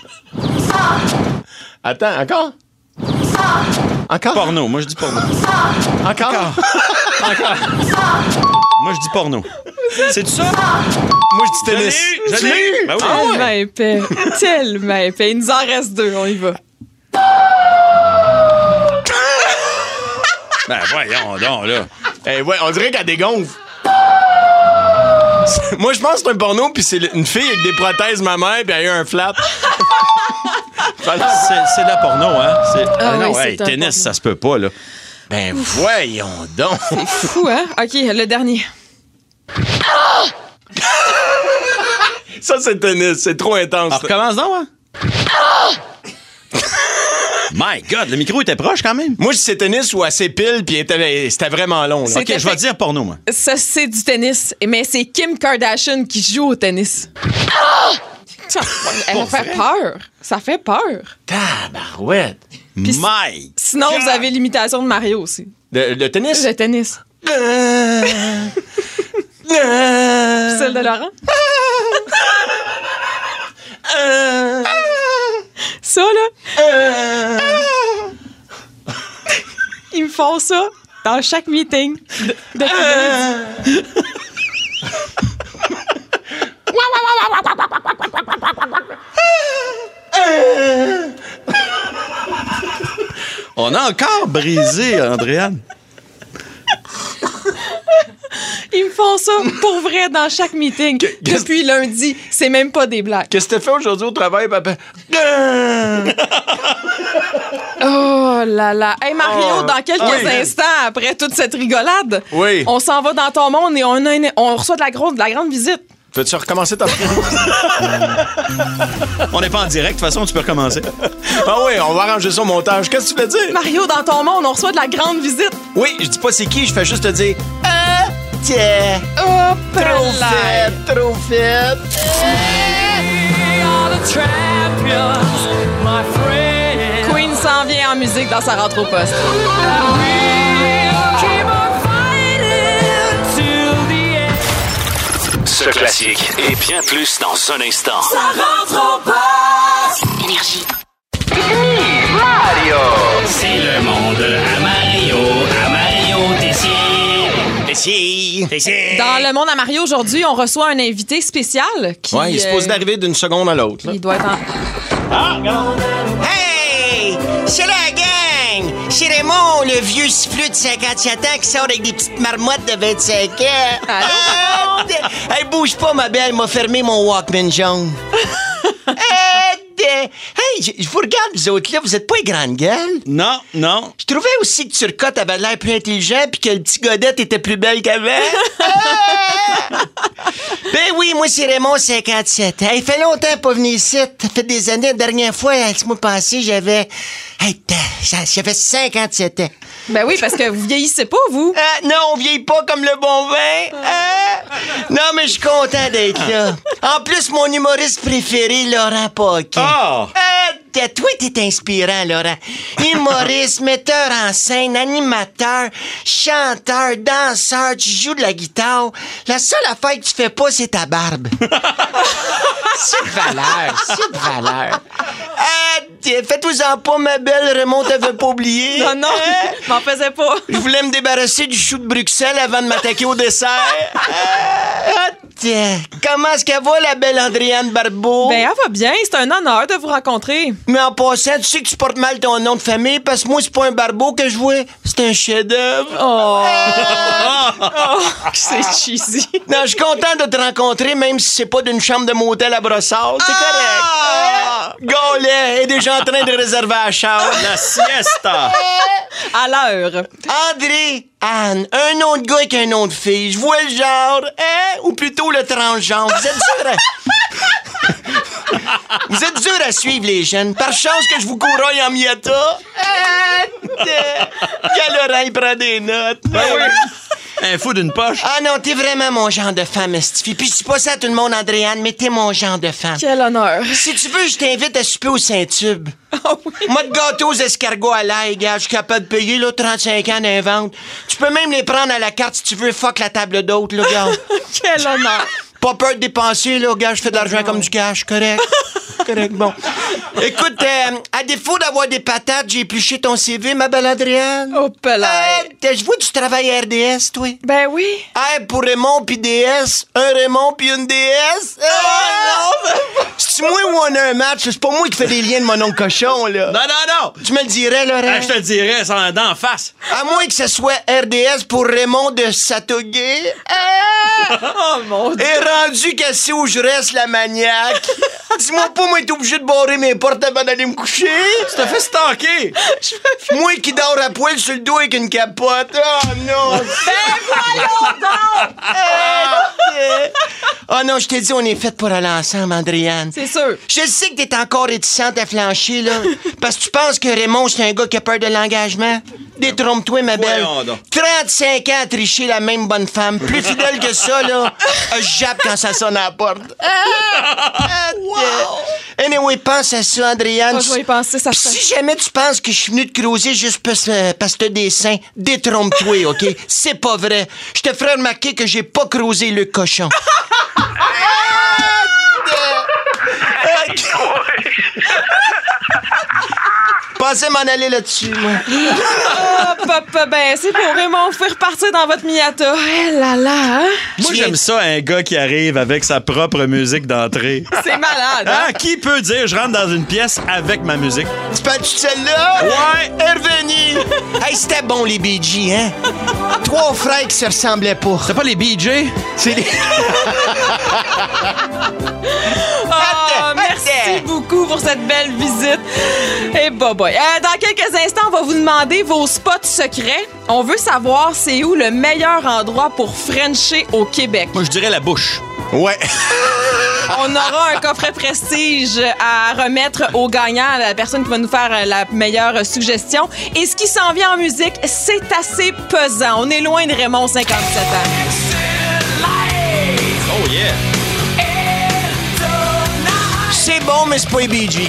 Attends, encore? Encore? Porno, moi, je dis porno. Encore? Moi, je dis porno. C'est ça? Moi, je dis Je l'ai tennis. eu, je l'ai eu. Ben oui. Tellement épais. Tellement épais. Il nous en reste deux. On y va. Ben voyons donc, là. Eh ouais, on dirait qu'elle dégonfle. C'est- Moi, je pense que c'est un porno, puis c'est une fille avec des prothèses mammaires, puis elle a eu un flap. C'est c'est de la porno, hein? C'est- Ah non, oui, c'est hey, un tennis, porno. ça se peut pas, là. Ben voyons donc. Fou, hein? OK, le dernier. Ça, c'est tennis. C'est trop intense. Alors, recommence donc, hein? My God, le micro était proche quand même. Moi, je dis c'est tennis ou assez pile, puis était- c'était vraiment long. là. C'est- OK, je vais fait- dire porno, moi. Ça, c'est du tennis. Mais c'est Kim Kardashian qui joue au tennis. Ça, elle fait peur. Ça fait peur. Tabarouette. Puis My Sinon, God. vous avez l'imitation de Mario aussi. Le, le tennis? Le tennis. Euh, Puis celle de Laurent. euh, Ça, là, euh. ils me font ça dans chaque meeting. de- depuis lundi. On a encore brisé, Andréane. Ils me font ça pour vrai dans chaque meeting. Depuis lundi, c'est même pas des blagues. Qu'est-ce que t'as fait aujourd'hui au travail, papa? Oh là là. Hey Mario, Oh. dans quelques Oui. instants, après toute cette rigolade, Oui. on s'en va dans ton monde et on, a une- on reçoit de la, grosse, de la grande visite. Veux-tu recommencer ta On n'est pas en direct, de toute façon, tu peux recommencer. Ah oui, on va arranger ça au montage. Qu'est-ce que tu fais dire? Mario, dans ton monde, on reçoit de la grande visite. Oui, je dis pas c'est qui, je fais juste te dire. Ah, tiens. Hop Trop là. fait, trop fait. Queen s'en vient en musique dans sa rentre au poste. Ce classique et bien plus dans un instant. Ça rentre au poste. Énergie. Mario! C'est le monde à Mario, à Mario Tessier. Tessier. Tessier. Dans le monde à Mario, aujourd'hui, on reçoit un invité spécial qui... Ouais, il est supposé euh, d'arriver d'une seconde à l'autre. là. Il doit être en... Hey! C'est la gang! C'est Raymond, le vieux siffleux de cinquante-sept ans qui sort avec des petites marmottes de vingt-cinq ans. Allô? Ah, d- hey, bouge pas, ma belle, m'a fermé mon Walkman jaune. Ah, d- hey, je je vous regarde, vous autres, là, vous êtes pas les grandes gueules. Non, non. Je trouvais aussi que Turcotte avait l'air plus intelligent puis que le petit Godette était plus belle qu'avant. Ah! Ben oui, moi, c'est Raymond, cinquante-sept ans. Il fait longtemps pas venir ici. Ça fait des années. La dernière fois, le mois passé, j'avais... Hey, t'as- j'avais cinquante-sept ans. Ben oui, parce que vous vieillissez pas, vous. Ah, non, on vieillit pas comme le bon vin. Ah! Non, mais je suis content d'être là. En plus, mon humoriste préféré, Laurent Paquin. Ah! Ah, t'as- toi, t'es inspirant, Laurent. Humoriste, metteur en scène, animateur, chanteur, danseur, tu joues de la guitare. La seule affaire que tu fais pas, c'est ta barbe. C'est de valeur, c'est de valeur. Ah, t'es- fais-toi-en pas, ma belle, Raymond t'avait pas oublié. Non, non, Hein? je m'en faisais pas. Je voulais me débarrasser du chou de Bruxelles avant de m'attaquer au dessert. Ah, tiens. Comment est-ce qu'elle va, la belle Andréane Barbeau? Ben, elle va bien. C'est un honneur de vous rencontrer. Mais en passant, tu sais que tu portes mal ton nom de famille parce que moi, c'est pas un Barbeau que je vois, c'est un chef-d'œuvre. Oh, Ah! oh c'est cheesy. Non, je suis content de te rencontrer, même si c'est pas d'une chambre de motel à Brossard. C'est correct. Ah! Gaulet est déjà en train de réserver la chambre. La siesta! À l'heure. André, Anne, un nom de gars avec un nom de fille. Je vois le genre, hein? Ou plutôt le transgenre. Vous êtes dur à... Vous êtes dur à suivre, les jeunes. Par chance que je vous courroille en mietta. Ah, Quel oreille prend des notes. Un fou d'une poche. Ah non, t'es vraiment mon genre de femme, Estifi. Puis je dis pas ça à tout le monde, Andréane, mais t'es mon genre de femme. Quel honneur. Si tu veux, je t'invite à souper au Saint-Tube. Ah oui. Moi, de gâteaux aux escargots à l'ail, gars, je suis capable de payer, là, trente-cinq ans d'invente. Tu peux même les prendre à la carte si tu veux. Fuck la table d'hôte, là, gars. Quel honneur. Pas peur de dépenser, là, gars, je fais de l'argent comme du cash, correct? Correct, bon. Écoute, euh, à défaut d'avoir des patates, j'ai épluché ton C V, ma belle Adrienne. Oh, pelay. Euh, je vois que tu travailles à R D S, toi. Ben oui. R pour Raymond puis D S. Un Raymond puis une D S. Oh non! C'est-tu moi ou on a un match? C'est pas moi qui fais des liens de mon oncle cochon, là. Non, non, non! Tu me le dirais, Laurent? Ah, je te le dirais, ça d'en face. À moins que ce soit R D S pour Raymond de Satogué. Ah! Oh mon Dieu. Et rendu cassé où je reste, la maniaque. Dis-moi pas, moi, t'es obligé de barrer mes portes avant d'aller me coucher. Tu t'as fait stalker. Moi qui dors à poil sur le dos avec une capote. Oh non! Ben voyons donc. Oh non, je t'ai dit, on est fait pour aller ensemble, Andréane. C'est sûr. Je sais que t'es encore réticente à flancher, là. Parce que tu penses que Raymond, c'est un gars qui a peur de l'engagement. Détrompe-toi, ma belle. Voyons donc. trente-cinq ans à tricher la même bonne femme. Plus fidèle que ça, là. Je jappe quand ça sonne à la porte. Wow. Anyway, pense à ça, Andréane. Moi, je vais y penser, ça Pis se si jamais tu penses que je suis venu te creuser juste parce, euh, parce que t'as des seins, détrompe-toi, OK? C'est pas vrai. Je te ferai remarquer que j'ai pas creusé le cochon. pensais m'en aller là-dessus, moi. Ah, papa, ben, c'est pour Raymond. Vous pouvez repartir dans votre Miata. Eh là là, hein? Moi, j'aime ça, un gars qui arrive avec sa propre musique d'entrée. C'est malade, hein? Hein? Qui peut dire, je rentre dans une pièce avec ma musique? Tu parles-tu de celle-là? Ouais! Revenu! Hey, c'était bon, les Bee Gees, hein? Trois frères qui se ressemblaient pas. C'est pas les B J? C'est les... Oh, merci beaucoup pour cette belle visite. Et bah boy. Euh, dans quelques instants, on va vous demander vos spots secrets. On veut savoir c'est où le meilleur endroit pour frencher au Québec. Moi, je dirais la bouche. Ouais. On aura un coffret prestige à remettre au gagnant, à la personne qui va nous faire la meilleure suggestion. Et ce qui s'en vient en musique, c'est assez pesant. On est loin de Raymond, cinquante-sept ans. Oh yeah! C'est bon, mais c'est pas les Bee Gees.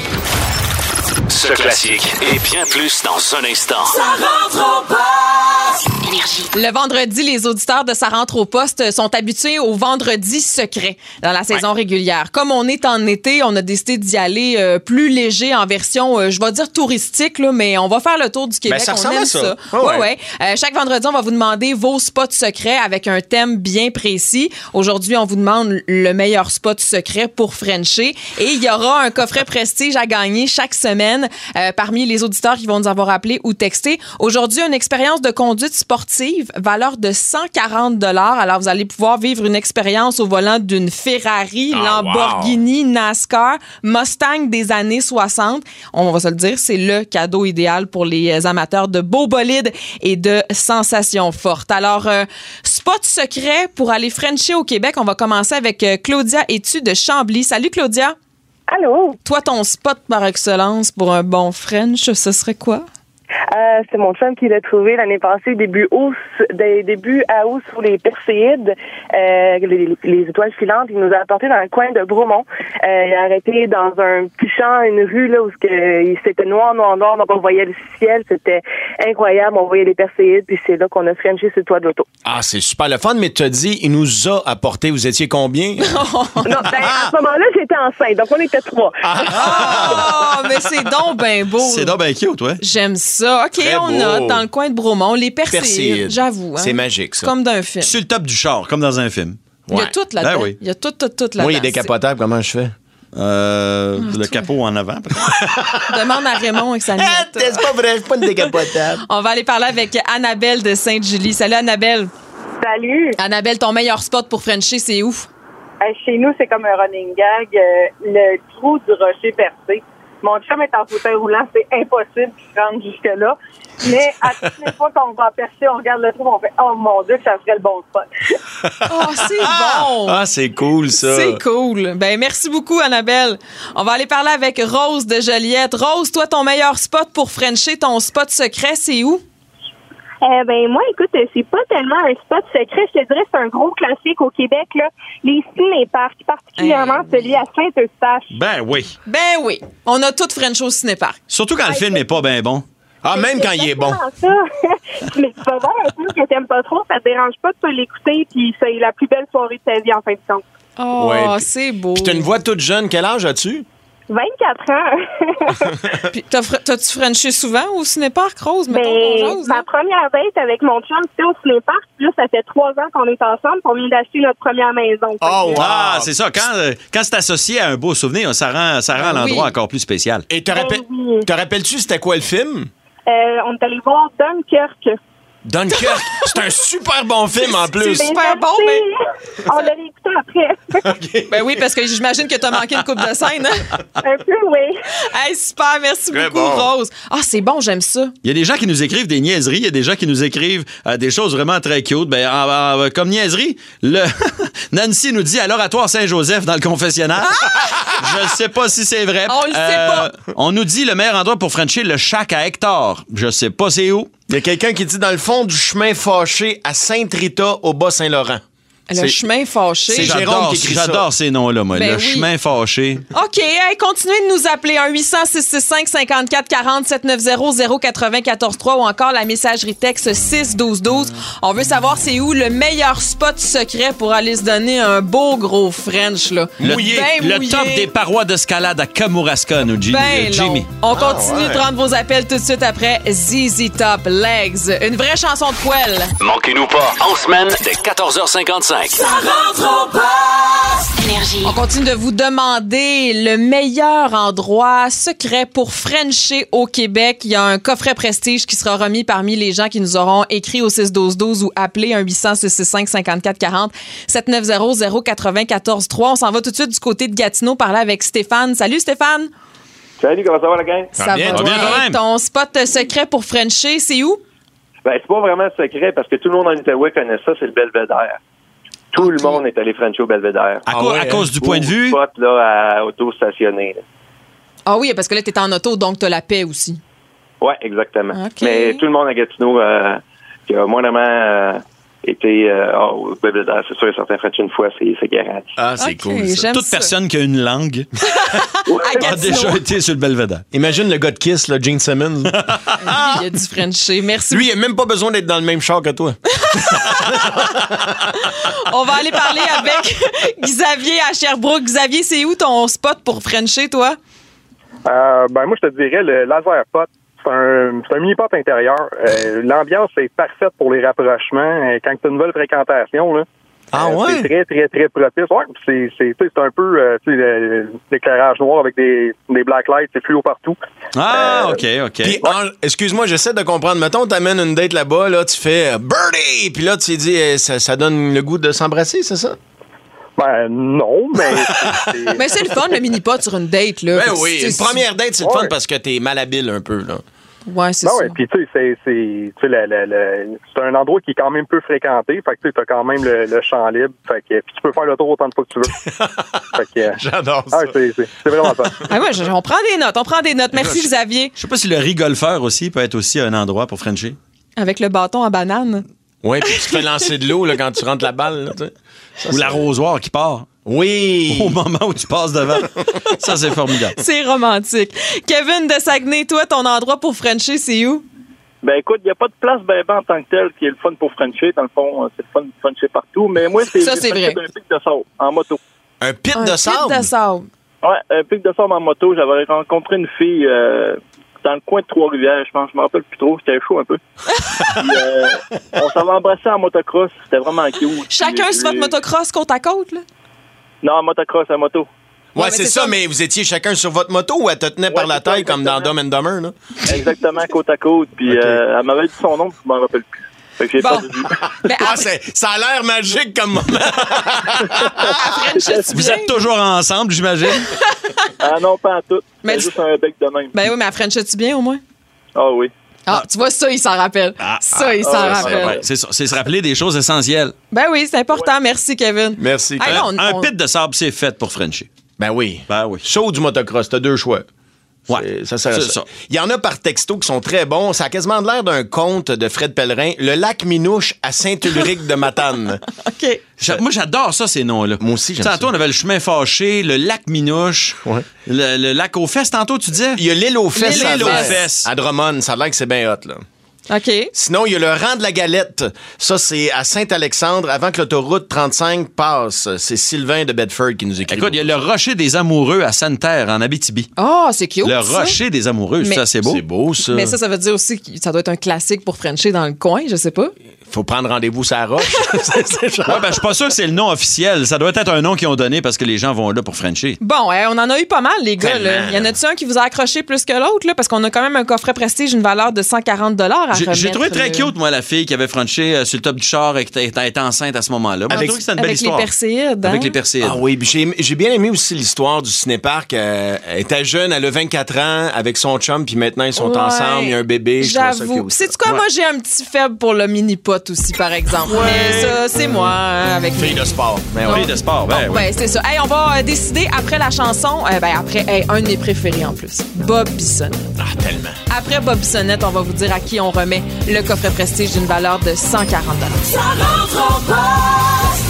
Ce classique et bien plus dans un instant. Ça rentre au poste. Énergie. Le vendredi, les auditeurs de Ça rentre au poste sont habitués au vendredi secret dans la saison ouais. régulière. Comme on est en été, on a décidé d'y aller euh, plus léger en version, euh, je vais dire touristique, là, mais on va faire le tour du Québec. Ben, ça on ressemble aime à ça. ça. Oh, ouais, ouais. ouais. Euh, chaque vendredi, on va vous demander vos spots secrets avec un thème bien précis. Aujourd'hui, on vous demande le meilleur spot secret pour Frencher. Et il y aura un coffret prestige à gagner chaque semaine euh, parmi les auditeurs qui vont nous avoir appelé ou texté. Aujourd'hui, une expérience de conduite sportive, valeur de cent quarante dollars. Alors, vous allez pouvoir vivre une expérience au volant d'une Ferrari, oh, Lamborghini, wow. NASCAR, Mustang des années soixante. On va se le dire, c'est le cadeau idéal pour les amateurs de beaux bolides et de sensations fortes. Alors, euh, spot secret pour aller frencher au Québec. On va commencer avec euh, Claudia Etu de Chambly. Salut, Claudia. Allô? Toi, ton spot par excellence pour un bon French, ce serait quoi? Euh, c'est mon chum qui l'a trouvé l'année passée, début août, début à août sur les Perséides, euh, les, les étoiles filantes. Il nous a apporté dans le coin de Bromont. Euh, il a arrêté dans un petit champ, une rue là où c'était noir, noir, noir, donc on voyait le ciel, c'était incroyable. On voyait les Perséides, puis c'est là qu'on a frenché sur le toit de l'auto. Ah, c'est super le fun, mais tu as dit, il nous a apporté, vous étiez combien? non, ben, à ce moment-là, j'étais enceinte, donc on était trois. Ah, oh, mais c'est donc ben beau. C'est donc ben cute, ouais. J'aime ça. OK, très on beau. a dans le coin de Bromont les Perséides, Perséides. j'avoue. Hein? C'est magique, ça. Comme d'un film. Sur le top du char, comme dans un film. Il y a tout là-dedans. Ben oui. Il y a tout, tout, tout là-dedans. Moi, il est décapotable, comment je fais? Euh, Ah, le toi. capot en avant, peut-être. Demande à Raymond avec sa Ah, miette. c'est pas vrai, je suis pas une décapotable. On va aller parler avec Annabelle de Sainte-Julie. Salut, Annabelle. Salut! Annabelle, ton meilleur spot pour Frencher, c'est où? Euh, chez nous, c'est comme un running gag, euh, le trou du rocher percé. Mon chum est en fauteuil roulant, c'est impossible qu'il se rende jusque-là. Mais à toutes les fois qu'on va percer, on regarde le trou, on fait « Oh mon Dieu, que ça serait le bon spot! » Oh, c'est bon! Ah, c'est cool, ça. C'est cool. Ben, merci beaucoup, Annabelle. On va aller parler avec Rose de Joliette. Rose, toi, ton meilleur spot pour Frencher, ton spot secret, c'est où? Euh, ben moi, écoute, c'est pas tellement un spot secret, je te dirais c'est un gros classique au Québec, là. Les ciné-parcs, particulièrement hey. celui à Saint-Eustache. Ben oui. Ben oui. On a tout French au ciné-parc. Surtout quand le film n'est pas bien bon. Ah, même quand il est bon. Ça. Mais tu vas voir un film que t'aimes pas trop, ça te dérange pas de pas l'écouter, puis c'est la plus belle soirée de ta vie en fin de compte. Oh, Ouais, pis- c'est beau. Puis t'as une voix toute jeune. Quel âge as-tu? vingt-quatre ans. Puis t'as fr- t'as-tu Frenché souvent au ciné-parc, Rose? Mettons Ben, qu'on jase, ma là. première date avec mon chum, c'était au ciné-parc. Puis là, ça fait trois ans qu'on est ensemble, puis on vient d'acheter notre première maison. Oh, Fait que- Ah, c'est ça. Quand, euh, quand c'est associé à un beau souvenir, ça rend, ça rend Ah, l'endroit oui. encore plus spécial. Et te, rappel- oui. te rappelles-tu c'était quoi le film? Euh, on est allé voir Dunkerque. Dunkirk. C'est un super bon film en plus. C'est super bon, mais... On l'a réécouté après. Ben oui, parce que j'imagine que t'as manqué une coupe de scène, hein? Un peu, oui. Hey, super, merci Très beaucoup, bon. Rose. Ah, c'est bon, j'aime ça. Il y a des gens qui nous écrivent des niaiseries, il y a des gens qui nous écrivent euh, des choses vraiment très cute. Ben, en- en- comme niaiserie, le Nancy nous dit à l'oratoire Saint-Joseph dans le confessionnal. Je sais pas si c'est vrai. On le sait pas. On nous dit le meilleur endroit pour Frencher, le Shack à Hector. Je sais pas c'est où. Il y a quelqu'un qui dit dans le fond du chemin fâché à Sainte-Rita au Bas-Saint-Laurent. Le C'est- chemin fâché. c'est Jérôme J'adore, qui écrit ça. j'adore ces noms-là, moi. Ben le oui. chemin fâché. OK, hey, continuez de nous appeler un huit cents, six six cinq, cinq quatre quatre zéro, sept neuf zéro, zéro quatre-vingt-quatorze trois ou encore la messagerie texte six douze douze. On veut savoir c'est où le meilleur spot secret pour aller se donner un beau gros French, là. Le, Ben le mouillé. top des parois d'escalade à Kamouraska, nous, G- Ben euh, Jimmy. long. On continue ouais. de prendre vos appels tout de suite après Z Z Top Legs. Une vraie chanson de poêle. Manquez-nous pas, en semaine, dès quatorze heures cinquante-cinq. Ça rentre au poste. On continue de vous demander le meilleur endroit secret pour Frencher au Québec. Il y a un coffret prestige qui sera remis parmi les gens qui nous auront écrit au six douze douze ou appelé un huit cents, six six cinq, cinq quatre quatre zéro, sept neuf zéro, zéro quatre-vingt-quatorze trois. On s'en va tout de suite du côté de Gatineau parler avec Stéphane. Salut Stéphane. Salut, comment ça va la gang? Ça bien, va ça va bien quand même. Ton spot secret pour Frencher, c'est où? Ben, c'est pas vraiment secret parce que tout le monde en Outaouais connaît ça, c'est le Belvédère. Tout le monde est allé Frencher au Belvédère. À, co- ouais, à cause du Au point de vue, spot, là, à auto-stationné. là. Ah oui, parce que là, t'es en auto, donc t'as la paix aussi. Ouais, exactement. OK. Mais tout le monde à Gatineau euh, qui a moindrement euh, été euh, oh, au Belvédère, c'est sûr et certain, Frencher une fois, c'est, c'est garanti. Ah, c'est OK, cool, ça. j'aime toute ça. personne qui a une langue À a Gatineau. déjà été sur le Belvédère. Imagine le gars de Kiss, là, Gene Simmons. Lui, il y a du Frencher. Merci. Lui, il a même pas besoin d'être dans le même char que toi. On va aller parler avec Xavier à Sherbrooke. Xavier, c'est où ton spot pour Frencher, toi? Euh, ben moi, je te dirais le laser pot. C'est un, c'est un mini-pot intérieur. Euh, l'ambiance est parfaite pour les rapprochements. Euh, Quand tu as une nouvelle fréquentation, là, Ah euh, ouais? c'est très, très, très propice. Ouais, c'est, c'est, tu sais, c'est un peu euh, tu sais, le- l'éclairage noir avec des, des black lights, c'est fluo partout. Ah, Euh, OK, OK. Puis, en- excuse-moi, j'essaie de comprendre. Mettons, t'amènes une date là-bas, là, tu fais euh, Birdie! Puis là, tu t'es dit, eh, ça, ça donne le goût de s'embrasser, c'est ça? Ben non, mais... c'est- Mais c'est le fun, le mini-pot sur une date, là. Ben Fait que oui, c'est- une première date, c'est le fun Ouais. parce que t'es malhabile un peu, là. Ouais, c'est Ben ça. ouais, puis tu sais, c'est, c'est, tu sais, le- le- le- c'est un endroit qui est quand même peu fréquenté. Fait que tu sais, t'as quand même le, le champ libre. Fait que puis tu peux faire le tour autant de fois que tu veux. fait que, euh, J'adore ah, ça. c'est, c'est, c'est vraiment ça. Ah ouais, je- on prend des notes, on prend des notes. Merci, Je- Xavier. Je sais pas si le rigolfeur aussi peut être aussi un endroit pour Frencher. Avec le bâton à banane. Ouais, puis tu te fais lancer de l'eau là, quand tu rentres la balle. Là, tu sais. Ça, Ou c'est- l'arrosoir qui part Oui! au moment où tu passes devant. Ça, c'est formidable. C'est romantique. Kevin de Saguenay, toi, ton endroit pour Frencher, c'est où? Ben écoute, il n'y a pas de place ben, ben en tant que tel qui est le fun pour Frencher. Dans le fond, euh, c'est le fun de Frencher partout. Mais moi, c'est, Ça, j'ai c'est Frenché vrai. d'un pic de sable en moto. Un pit Un de pit sable? de sable. Ouais, un pic de sable en moto. J'avais rencontré une fille euh, dans le coin de Trois-Rivières, je pense. Je me rappelle plus trop. C'était chaud un peu. Puis, euh, on s'avait embrassé en motocross. C'était vraiment cute. Chacun Puis, sur votre euh, motocross côte à côte, là? Non, en motocross, en moto. Ouais, Ouais, mais c'est c'est ça, ça. mais vous étiez chacun sur votre moto ou elle te tenait par Ouais, la c'est ça, taille comme dans Dumb and Dumber, là? Exactement, côte à côte. Puis Ok. euh, elle m'avait dit son nom, puis je m'en rappelle plus. Fait que j'ai Bon. perdu. Mais Ah, après, c'est, ça a l'air magique comme moment. Frencher, tu Vous bien? êtes toujours ensemble, j'imagine. Ah non, pas en tout. Mais C'est tu- juste un bec de même. Ben oui, mais à Frencher, tu bien, au moins? Ah oui. Ah, tu vois, ça, il s'en rappelle. ça, il s'en ah, ouais, rappelle. Ouais, c'est, ça, c'est se rappeler des choses essentielles. Ben oui, c'est important. Merci, Kevin. Merci. Hey, Un, là, on- un on- pit de sable, c'est fait pour Frencher. Ben oui. Ben oui. Chaud du motocross, t'as deux choix. Ouais, C'est- ça sert à c'est ça. ça. Il y en a par texto qui sont très bons. Ça a quasiment l'air d'un conte de Fred Pellerin. Le lac Minouche à Saint-Ulrich de Matane. OK. J'a- Moi, j'adore ça, ces noms-là. Moi aussi, j'aime Tantôt, ça. on avait le chemin fâché, le lac Minouche, Ouais. le, le lac aux fesses, tantôt, tu disais? Il y a l'île aux fesses, L'île aux à- fesses. à Drummond. Ça a l'air que c'est bien hot, là. OK. Sinon, il y a le rang de la galette. Ça, c'est à Saint-Alexandre, avant que l'autoroute trente-cinq passe. C'est Sylvain de Bedford qui nous écrit. Écoute, il y a le rocher des amoureux à Sainte-Terre, en Abitibi. Oh, c'est cute. Le ça. rocher des amoureux, Mais- ça, c'est beau. C'est beau, ça. Mais ça, ça veut dire aussi que ça doit être un classique pour Frencher dans le coin, je sais pas. Faut prendre rendez-vous sur la roche. C'est- c'est genre- Ouais, ben, je suis pas sûr que c'est le nom officiel. Ça doit être un nom qu'ils ont donné parce que les gens vont là pour Frencher. Bon, hein, on en a eu pas mal, les gars. Tellement. Là. Y en a-tu un qui vous a accroché plus que l'autre? Là? Parce qu'on a quand même un coffret prestige, une valeur de cent quarante dollars à J'ai remettre. j'ai trouvé très là. cute, moi, la fille qui avait Frenché euh, sur le top du char et qui était, était enceinte à ce moment-là. Moi, j'ai Avec- trouvé que c'était une belle Avec les histoire. perséides. Avec hein? les perséides. Ah oui, puis j'ai, j'ai bien aimé aussi l'histoire du cinéparc. Euh, elle était jeune, elle a vingt-quatre ans, avec son chum, puis maintenant ils sont Ouais. ensemble, il y a un bébé. Je trouve ça J'avoue. cute, C'est ça. quoi, Ouais. moi, j'ai un petit faible pour le mini-pot aussi, par exemple. Mais ça, c'est moi, hein, avec Fille de sport. Ben Fille oui. de sport, ben, Bon, ouais. ben, c'est ça. Hey, on va euh, décider après la chanson. euh, ben, après, hey, un de mes préférés en plus. Bob Bissonnette. Ah, tellement. Après Bob Bissonnette, on va vous dire à qui on remet le coffret prestige d'une valeur de cent quarante dollars. Ça rentre au poste.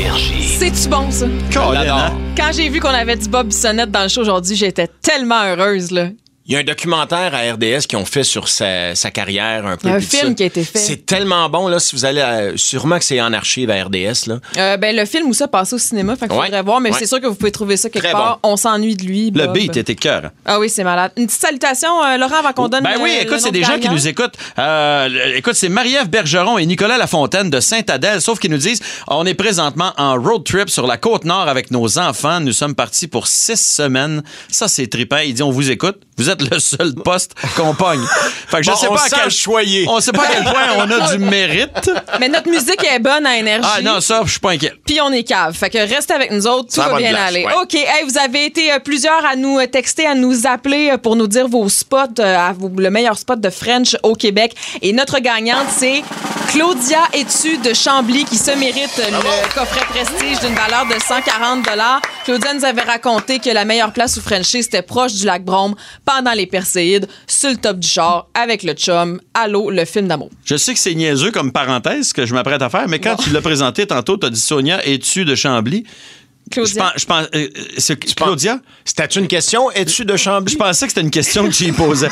Énergie. C'est-tu bon, ça? Colin, Quand j'ai vu qu'on avait du Bob Bissonnette dans le show aujourd'hui, j'étais tellement heureuse, là. Il y a un documentaire à R D S qu'ils ont fait sur sa, sa carrière un peu. Il y a un puis film ça. qui a été fait. C'est tellement bon, là, si vous allez... à- sûrement que c'est en archive à R D S, là. Euh, ben, le film où ça passait au cinéma, fait qu'il Ouais. faudrait voir, mais Ouais. c'est sûr que vous pouvez trouver ça quelque Très part. On s'ennuie de lui. Le Bob. beat était cœur. Ah oui, c'est malade. Une petite salutation, euh, Laurent, avant qu'on donne. Ben oui, euh, écoute, le c'est nom des de gens qui gagnant. nous écoutent. Euh, le- écoute, c'est Marie-Ève Bergeron et Nicolas Lafontaine de Sainte-Adèle, sauf qu'ils nous disent on est présentement en road trip sur la Côte-Nord avec nos enfants. Nous sommes partis pour six semaines. Ça, c'est trippant. Il dit on vous écoute. Vous êtes le seul poste qu'on pogne. Fait que je Bon, sais on pas à sent quel choyé. On sait pas à quel point on a du mérite. Mais notre musique est bonne à Énergie. Ah non, ça, je suis pas inquiet. Puis on est cave. Fait que restez avec nous autres, tout Ça va va de bien place, aller. ouais. OK. Hey, vous avez été euh, plusieurs à nous euh, texter, à nous appeler euh, pour nous dire vos spots, euh, à vos- le meilleur spot de French au Québec. Et notre gagnante, c'est Claudia Etu de Chambly qui se mérite euh, le coffret prestige d'une valeur de cent quarante dollars. Claudia nous avait raconté que la meilleure place où Frencher, c'était proche du lac Brome, pendant les Perséides, sur le top du char, avec le chum. Allô, le film d'amour. Je sais que c'est niaiseux comme parenthèse que je m'apprête à faire, mais quand tu l'as présenté tantôt, t'as dit Sonia, es-tu de Chambly? Claudia. Je pense, je pense, euh, c'est Claudia? C'était une question? Es-tu de Chambly? Je pensais que c'était une question que tu y posais.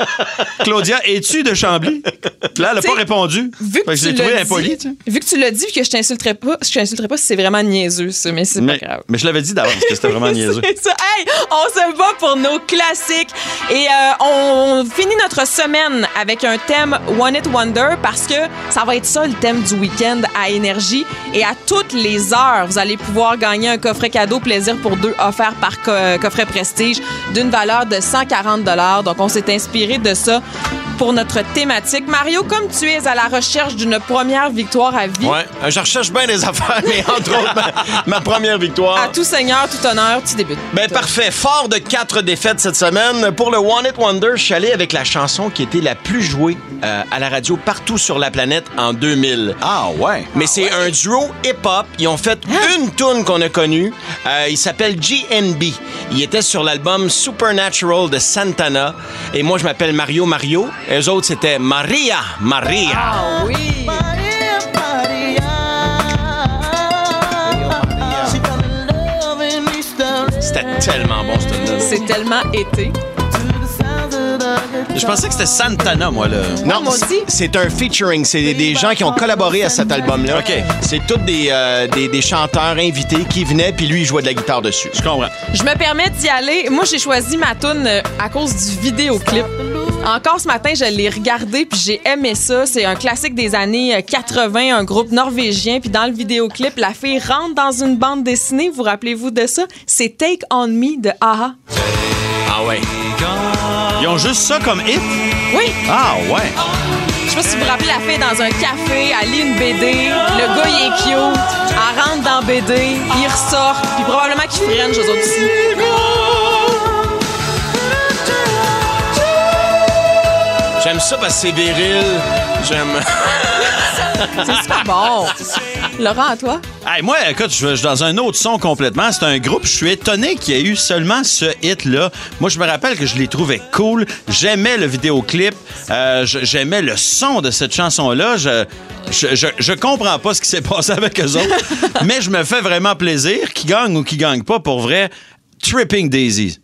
Claudia, es-tu de Chambly? Puis là, elle n'a T'sais, pas répondu. Vu que, Fait que je tu l'ai trouvé l'as impoli, dit, tu sais. vu que tu l'as dit puis que je t'insulterai pas, je t'insulterai pas si c'est vraiment niaiseux, ça, mais c'est pas Mais, grave. mais je l'avais dit d'avance que c'était vraiment niaiseux. C'est ça. Hey, on se bat pour nos classiques. Et euh, on finit notre semaine avec un thème One It Wonder parce que ça va être ça le thème du week-end à Énergie. Et à toutes les heures, vous allez pouvoir gagner un coffret cadeau plaisir pour deux offert par co- coffret prestige d'une valeur de cent quarante dollars. Donc, on s'est inspiré de ça pour notre thématique. Mario, comme tu es à la recherche d'une première victoire à vie, Ouais, euh, je recherche bien des affaires, mais entre autres, ma, ma première victoire. à tout seigneur, tout honneur, tu débutes. Ben parfait. Fort de quatre défaites cette semaine. Pour le One It Wonder, je suis allé avec la chanson qui était la plus jouée euh, à la radio partout sur la planète en deux mille. Ah ouais? Mais c'est un duo hip-hop. Ils ont fait une tune qu'on a connue. Euh, il s'appelle G N B. Il était sur l'album Supernatural de Santana. Et moi, je m'appelle Mario Mario. Eux autres, c'était Maria Maria. Ah oui! C'était tellement bon, ce tune-là. C'est tellement été. Je pensais que c'était Santana, moi, là. Non, moi aussi. c'est un featuring. C'est des gens qui ont collaboré à cet album-là. OK. C'est tous des, euh, des, des chanteurs invités qui venaient, puis lui, il jouait de la guitare dessus. Je comprends. Je me permets d'y aller. Moi, j'ai choisi ma toune euh, à cause du vidéoclip. Encore ce matin, je l'ai regardé puis j'ai aimé ça. C'est un classique des années euh, quatre-vingts, un groupe norvégien. Puis dans le vidéoclip, la fille rentre dans une bande dessinée. Vous rappelez-vous de ça? C'est Take On Me de A A. Ah ouais. Ils ont juste ça comme hit? Oui! Ah ouais. Je sais pas si vous vous rappelez la fille dans un café, elle lit une B D, le gars il est cute, elle rentre dans B D, il ressort, puis probablement qu'il freine eux autres aussi. J'aime ça parce que c'est viril. J'aime. C'est super bon. Laurent, à toi? Hey, moi, écoute, je je suis dans un autre son complètement. C'est un groupe, je suis étonné qu'il y ait eu seulement ce hit-là. Moi, je me rappelle que je les trouvais cool. J'aimais le vidéoclip. Euh, je- J'aimais le son de cette chanson-là. Je, je, je, je comprends pas ce qui s'est passé avec eux autres, mais je me fais vraiment plaisir. Qui gagne ou qui gagne pas, pour vrai, Tripping Daisies.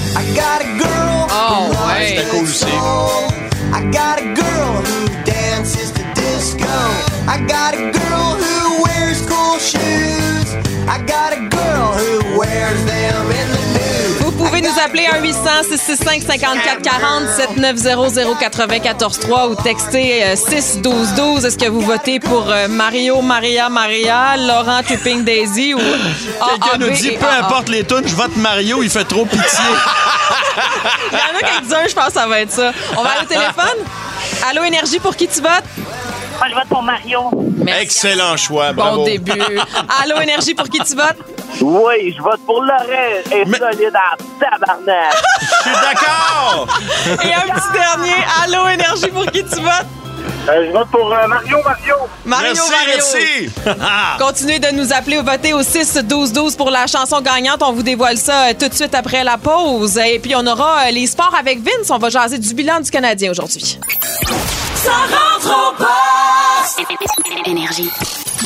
Oh, ouais. C'était cool aussi. I got a girl who dances to disco. I got a girl who wears cool shoes. I got a girl who wears them in the nude. Vous pouvez nous appeler un huit cents, six six cinq, cinq quatre quatre zéro, sept neuf zéro zéro quatre-vingt-quatorze trois ou texter euh, six douze douze. Est-ce que vous votez pour euh, Mario, Maria, Maria, Laurent, Tripping Daisy ou A, Quelqu'un A, nous B dit, et peu A, A? importe les tunes, je vote Mario, il fait trop pitié. Il y en a quelques-uns, je pense que ça va être ça. On va aller au téléphone. Allô, Énergie, pour qui tu votes? Moi, je vote pour Mario. Merci. Excellent choix, Bon bravo. début. Allô, Énergie, pour qui tu votes? Oui, je vote pour Laurent et solide en tabarnak. Je suis d'accord. Et un petit dernier. Allô, Énergie, pour qui tu votes? Euh, je vote pour euh, Mario Mario. Mario, Merci, Mario. merci. Continuez de nous appeler ou voter au six douze douze pour la chanson gagnante. On vous dévoile ça euh, tout de suite après la pause. Et puis, on aura euh, les sports avec Vince. On va jaser du bilan du Canadien aujourd'hui. Ça rentre au poste. Énergie.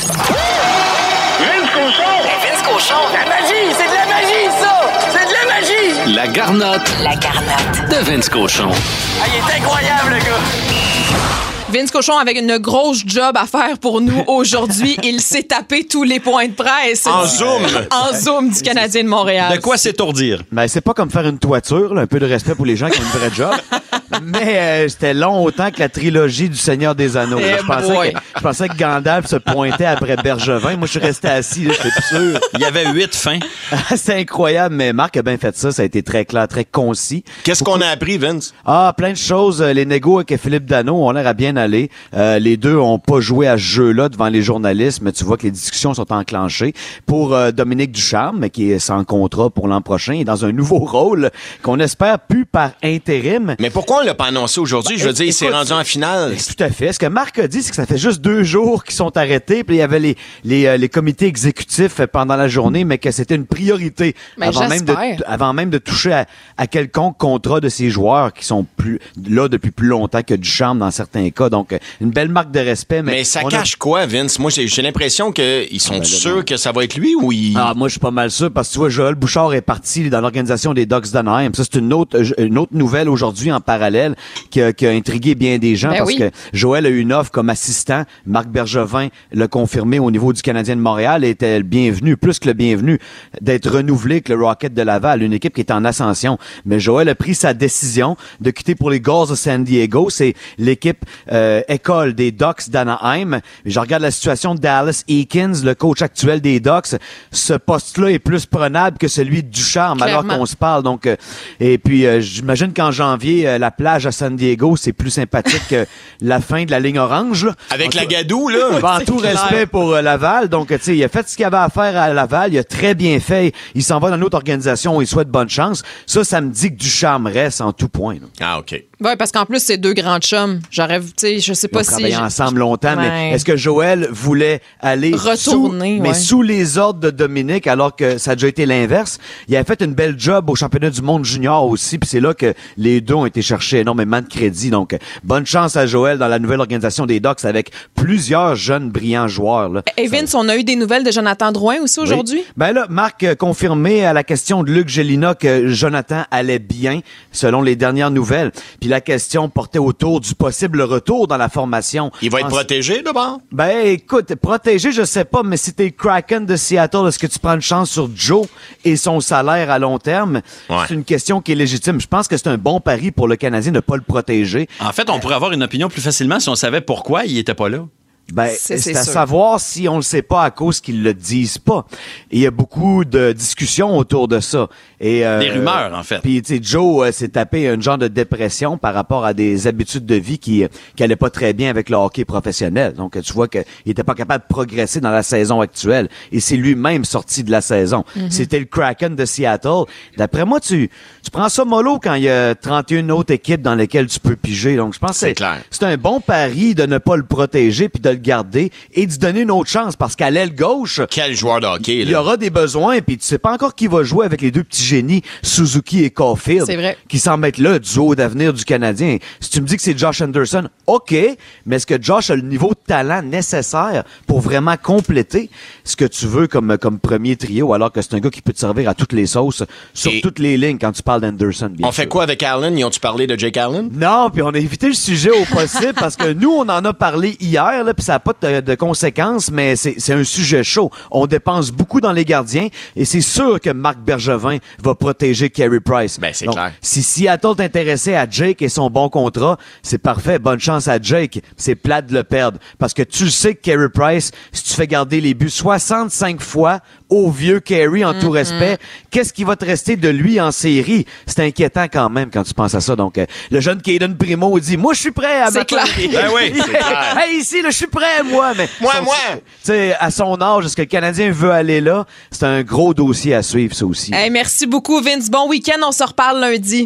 Vince Cochon! Vince Cochon! La magie! C'est de la magie, ça! C'est de la magie! La garnotte. La garnotte. De Vince Cochon. Ah, il est incroyable, le gars! Vince Cochon avec une grosse job à faire pour nous aujourd'hui. Il s'est tapé tous les points de presse. En du- zoom. En zoom du Canadien de Montréal. De quoi s'étourdir? Ben, c'est pas comme faire une toiture, là, un peu de respect pour les gens qui ont une vraie job. Mais euh, c'était long autant que la trilogie du Seigneur des Anneaux. là. Eh Je pensais, boy. que, je pensais que Gandalf se pointait après Bergevin. Moi, je suis resté assis, là, j'étais plus sûr. Il y avait huit fins. C'est incroyable, mais Marc a bien fait ça. Ça a été très clair, très concis. Qu'est-ce qu'on a appris, Vince? Ah, plein de choses. Les négos avec Philippe Dano ont l'air à bien aller. Euh, les deux ont pas joué à ce jeu-là devant les journalistes, mais tu vois que les discussions sont enclenchées. Pour euh, Dominique Ducharme, qui est sans contrat pour l'an prochain, et dans un nouveau rôle qu'on espère plus par intérim. Mais pourquoi on l'a pas annoncé aujourd'hui? Je veux Ben, dire, il s'est écoute, rendu en finale. Tout à fait. Ce que Marc a dit, c'est que ça fait juste deux jours qu'ils sont arrêtés, puis il y avait les, les, euh, les comités exécutifs pendant la journée, mais que c'était une priorité Ben, avant même, de, j'espère. avant même de toucher à, à quelconque contrat de ces joueurs qui sont plus là depuis plus longtemps que Ducharme dans certains cas. Donc, euh, une belle marque de respect. Mais, Mais ça on a- cache quoi, Vince? Moi, j'ai j'ai l'impression qu'ils sont ben là, sûrs non. que ça va être lui ou il... Ah, moi, je suis pas mal sûr parce que tu vois, Joël Bouchard est parti dans l'organisation des Ducks d'Anaheim. Ça, c'est une autre, une autre nouvelle aujourd'hui en parallèle qui a, qui a intrigué bien des gens Ben parce oui. que Joël a eu une offre comme assistant. Marc Bergevin l'a confirmé au niveau du Canadien de Montréal et était le bienvenu, plus que le bienvenu, d'être renouvelé avec le Rocket de Laval, une équipe qui est en ascension. Mais Joël a pris sa décision de quitter pour les Gulls de San Diego. C'est l'équipe euh, école des Ducks d'Anaheim. Je regarde la situation de Dallas Eakins, le coach actuel des Ducks. Ce poste-là est plus prenable que celui de Ducharme, alors Clairement. qu'on se parle. Donc, euh, et puis, euh, j'imagine qu'en janvier, euh, la plage à San Diego, c'est plus sympathique que la fin de la ligne orange. Là. Avec En la tout- gadoue, là. en C'est tout clair. respect pour euh, Laval. Donc, tu sais, il a fait ce qu'il avait à faire à Laval. Il a très bien fait. Il s'en va dans une autre organisation. Il souhaite bonne chance. Ça, ça me dit que Ducharme reste en tout point. Là. Ah, OK. Ouais, parce qu'en plus, c'est deux grands chums. J'aurais, tu sais, je sais Ils ont pas si. travaillé ensemble longtemps, Ouais. mais est-ce que Joël voulait aller Retourner, sous, ouais. mais sous les ordres de Dominique, alors que ça a déjà été l'inverse? Il avait fait une belle job au championnat du monde junior aussi, puis c'est là que les deux ont été chercher énormément de crédit. Donc, bonne chance à Joël dans la nouvelle organisation des Ducks avec plusieurs jeunes brillants joueurs. Là. Et Vince, on a eu des nouvelles de Jonathan Drouin aussi aujourd'hui? Oui. Ben là, Marc a confirmé à la question de Luc Gélina que Jonathan allait bien, selon les dernières nouvelles. Puis la question portait autour du possible retour dans la formation. Il va être En- protégé, d'abord? Ben, écoute, protégé, je sais pas, mais si t'es Kraken de Seattle, est-ce que tu prends une chance sur Joe et son salaire à long terme? Ouais. C'est une question qui est légitime. Je pense que c'est un bon pari pour le Canadien de pas le protéger. En fait, on pourrait avoir une opinion plus facilement si on savait pourquoi il était pas là. Ben, C'est- c'est c'est à sûr. savoir si on le sait pas à cause qu'ils le disent pas. Et il y a beaucoup de discussions autour de ça. Et, euh, Des rumeurs, en fait. Puis, tu sais, Joe euh, s'est tapé un genre de dépression par rapport à des habitudes de vie qui, euh, qui allaient pas très bien avec le hockey professionnel. Donc, tu vois qu'il était pas capable de progresser dans la saison actuelle. Et c'est lui-même sorti de la saison. C'était le Kraken de Seattle. D'après moi, tu, tu prends ça mollo quand il y a trente et une autres équipes dans lesquelles tu peux piger. Donc, je pense que C'est c'est clair. c'est un bon pari de ne pas le protéger puis de le garder et de donner une autre chance parce qu'à l'aile gauche, Quel joueur de hockey, il y là. aura des besoins puis tu sais pas encore qui va jouer avec les deux petits génies Suzuki et Caulfield C'est vrai. qui semblent être là, duo d'avenir du Canadien. Si tu me dis que c'est Josh Anderson, OK, mais est-ce que Josh a le niveau de talent nécessaire pour vraiment compléter ce que tu veux comme, comme premier trio alors que c'est un gars qui peut te servir à toutes les sauces, sur Et- toutes les lignes quand tu parles d'Anderson, bien On fait sûr. quoi avec Allen? Ils ont-tu parlé de Jake Allen? Non, puis on a évité le sujet au possible parce que nous, on en a parlé hier, là, puis ça n'a pas de, de conséquences, mais c'est c'est un sujet chaud. On dépense beaucoup dans les gardiens et c'est sûr que Marc Bergevin va protéger Carey Price. Ben, c'est Donc, clair. Si Seattle t'intéressait à Jake et son bon contrat, c'est parfait. Bonne chance à Jake. C'est plate de le perdre parce que tu le sais que Carey Price, si tu fais garder les buts soixante-cinq fois au vieux Carey en tout respect, qu'est-ce qui va te rester de lui en série? C'est inquiétant quand même quand tu penses à ça. Donc, euh, le jeune Caden Primo dit, moi, je suis prêt à C'est m'attendre. clair. Ben oui, c'est clair. Hey, ici, là, je suis prêt, moi. Mais Moi, son- moi. Tu sais, à son âge, est-ce que le Canadien veut aller là? C'est un gros dossier à suivre, ça aussi. Hey, merci beaucoup, Vince. Bon week-end. On se reparle lundi.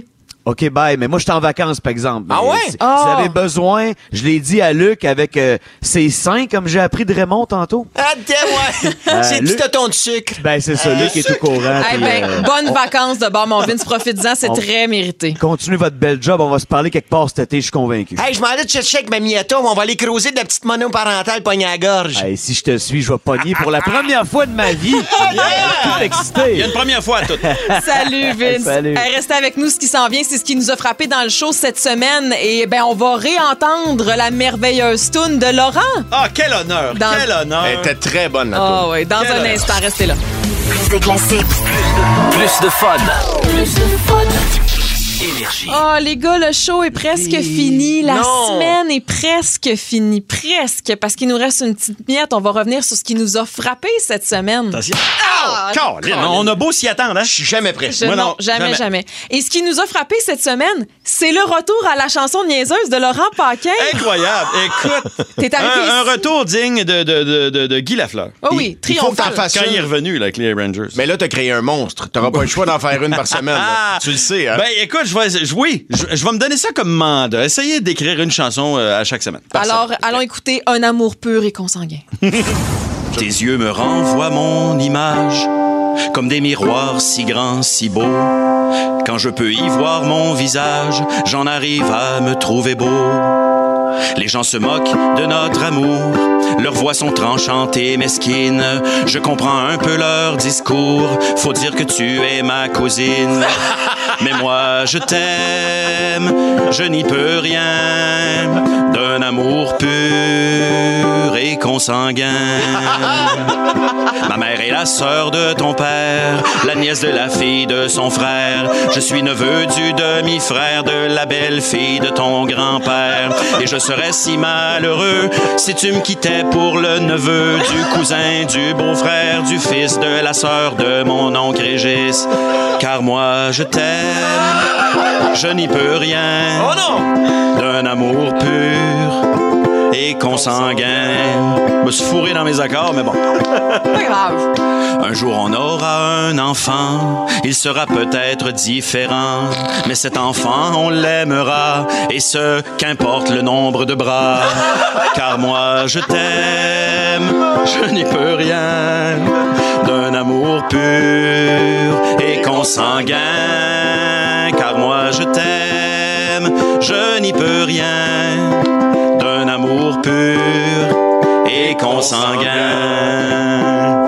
OK, bye. Mais moi, je suis en vacances, par exemple. Ah Mais ouais? Si, Oh. si vous avez besoin, je l'ai dit à Luc avec euh, ses seins, comme j'ai appris de Raymond tantôt. Ah, tiens, ouais. Euh, C'est Luc- petit tonton de sucre. Ben, c'est ça. Luc est tout courant. Eh puis, ben, euh, bonnes vacances de bord, mon Vince. Profites-en, c'est on- très mérité. Continuez votre bel job. On va se parler quelque part cet été, je suis convaincu. Hey, je m'en allais te chercher avec ma mietta, on va aller creuser de la petite monoparentale pognée à la gorge. Hey, si je te suis, je vais pogner pour la première fois de ma vie. Tout excité. Il y a une première fois à tout. Salut Vince. Salut. Hey, restez avec nous, ce qui s'en vient, c'est ce qui nous a frappé dans le show cette semaine. Et ben, on va réentendre la merveilleuse toune de Laurent. Ah, quel honneur! Dans- Quel honneur! Elle était très bonne, la Ah toune. ouais, dans Quel un honneur. instant, restez là. Plus de classiques. Plus de fun. Plus de fun. Énergie. Oh, les gars, le show est presque fini. La Non. semaine est presque finie. Presque. Parce qu'il nous reste une petite miette. On va revenir sur ce qui nous a frappé cette semaine. Attention. Ah, Colin, on a beau s'y attendre, hein? Je suis jamais prêt. Je- Moi, non, non, jamais, jamais, jamais. Et ce qui nous a frappé cette semaine, c'est le retour à la chanson niaiseuse de Laurent Paquin. Incroyable. Écoute, T'es arrivé un, un ici. retour digne de, de, de, de, de Guy Lafleur. Oh oui, Il faut que t'en triomphal. fasses Quand il est une. revenu, là, avec les Rangers. Mais là, t'as créé un monstre. T'auras pas le choix d'en faire une par semaine. là. Tu le sais, hein? Ben, écoute, je vais, je- oui, je, je vais me donner ça comme mandat. Essayez d'écrire une chanson euh, à chaque semaine. Alors, allons écouter Un amour pur et consanguin. Tes yeux me renvoient mon image, comme des miroirs si grands, si beaux. Quand je peux y voir mon visage, j'en arrive à me trouver beau. Les gens se moquent de notre amour, leurs voix sont tranchantes et mesquines. Je comprends un peu leur discours, faut dire que tu es ma cousine. Mais moi je t'aime, je n'y peux rien, d'un amour pur et consanguin. Ma mère est la sœur de ton père, la nièce de la fille de son frère. Je suis neveu du demi-frère de la belle-fille de ton grand-père. Et je serais si malheureux si tu me quittais pour le neveu du cousin, du beau-frère, du fils de la sœur de mon oncle Régis. Car moi je t'aime, je n'y peux rien. Oh non! D'un amour pur et consanguin. Je me suis fourré dans mes accords, mais bon. Pas grave. Un jour on aura un enfant, il sera peut-être différent, mais cet enfant on l'aimera, et ce, qu'importe le nombre de bras. Car moi je t'aime, je n'y peux rien, d'un amour pur et consanguin. Car moi je t'aime, je n'y peux rien, d'un amour pur et consanguin.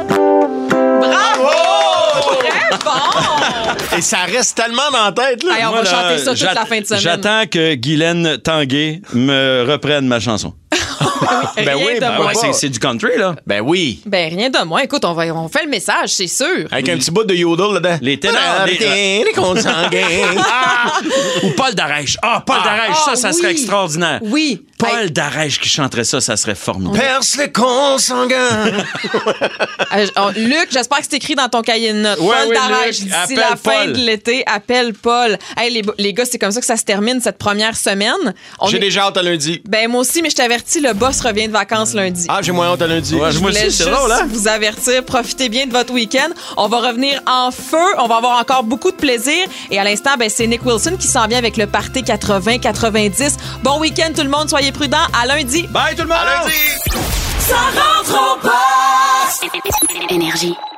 Très bon! Et ça reste tellement dans la tête, là. Hey, on Moi, va là, chanter ça toute j'att- la fin de semaine. J'attends que Guylaine Tanguay me reprenne ma chanson. Ben Rien oui, de ben moins. Ouais, c'est, c'est du country, là. Ben oui. Ben, rien de moins. Écoute, on, va, on fait le message, c'est sûr. Avec un petit bout de yodel là-dedans. Les ténors, les- les consanguins. Ah! Ou Paul Darèche. Ah, Paul Ah, Darèche, ah, ça, ça serait oui. extraordinaire. Oui. Paul Hey, Darèche qui chanterait ça, ça serait formidable. Perce les consanguins. euh, oh, Luc, j'espère que c'est écrit dans ton cahier de notes. Ouais, Paul oui, Darèche, Luc, d'ici appelle la fin Paul. de l'été, appelle Paul. Hey, les, les gars, c'est comme ça que ça se termine cette première semaine. On J'ai est- déjà hâte à lundi. Ben, moi aussi, mais je t'avertis, le boss revient de vacances lundi. Ah, j'ai moins hâte à lundi. Ouais, Je moi voulais aussi, c'est juste drôle, hein? vous avertir, profitez bien de votre week-end. On va revenir en feu, on va avoir encore beaucoup de plaisir. Et à l'instant, ben, c'est Nick Wilson qui s'en vient avec le party quatre-vingts quatre-vingt-dix. Bon week-end tout le monde, soyez prudents. À lundi. Bye tout le monde! Ça rentre au poste. Énergie.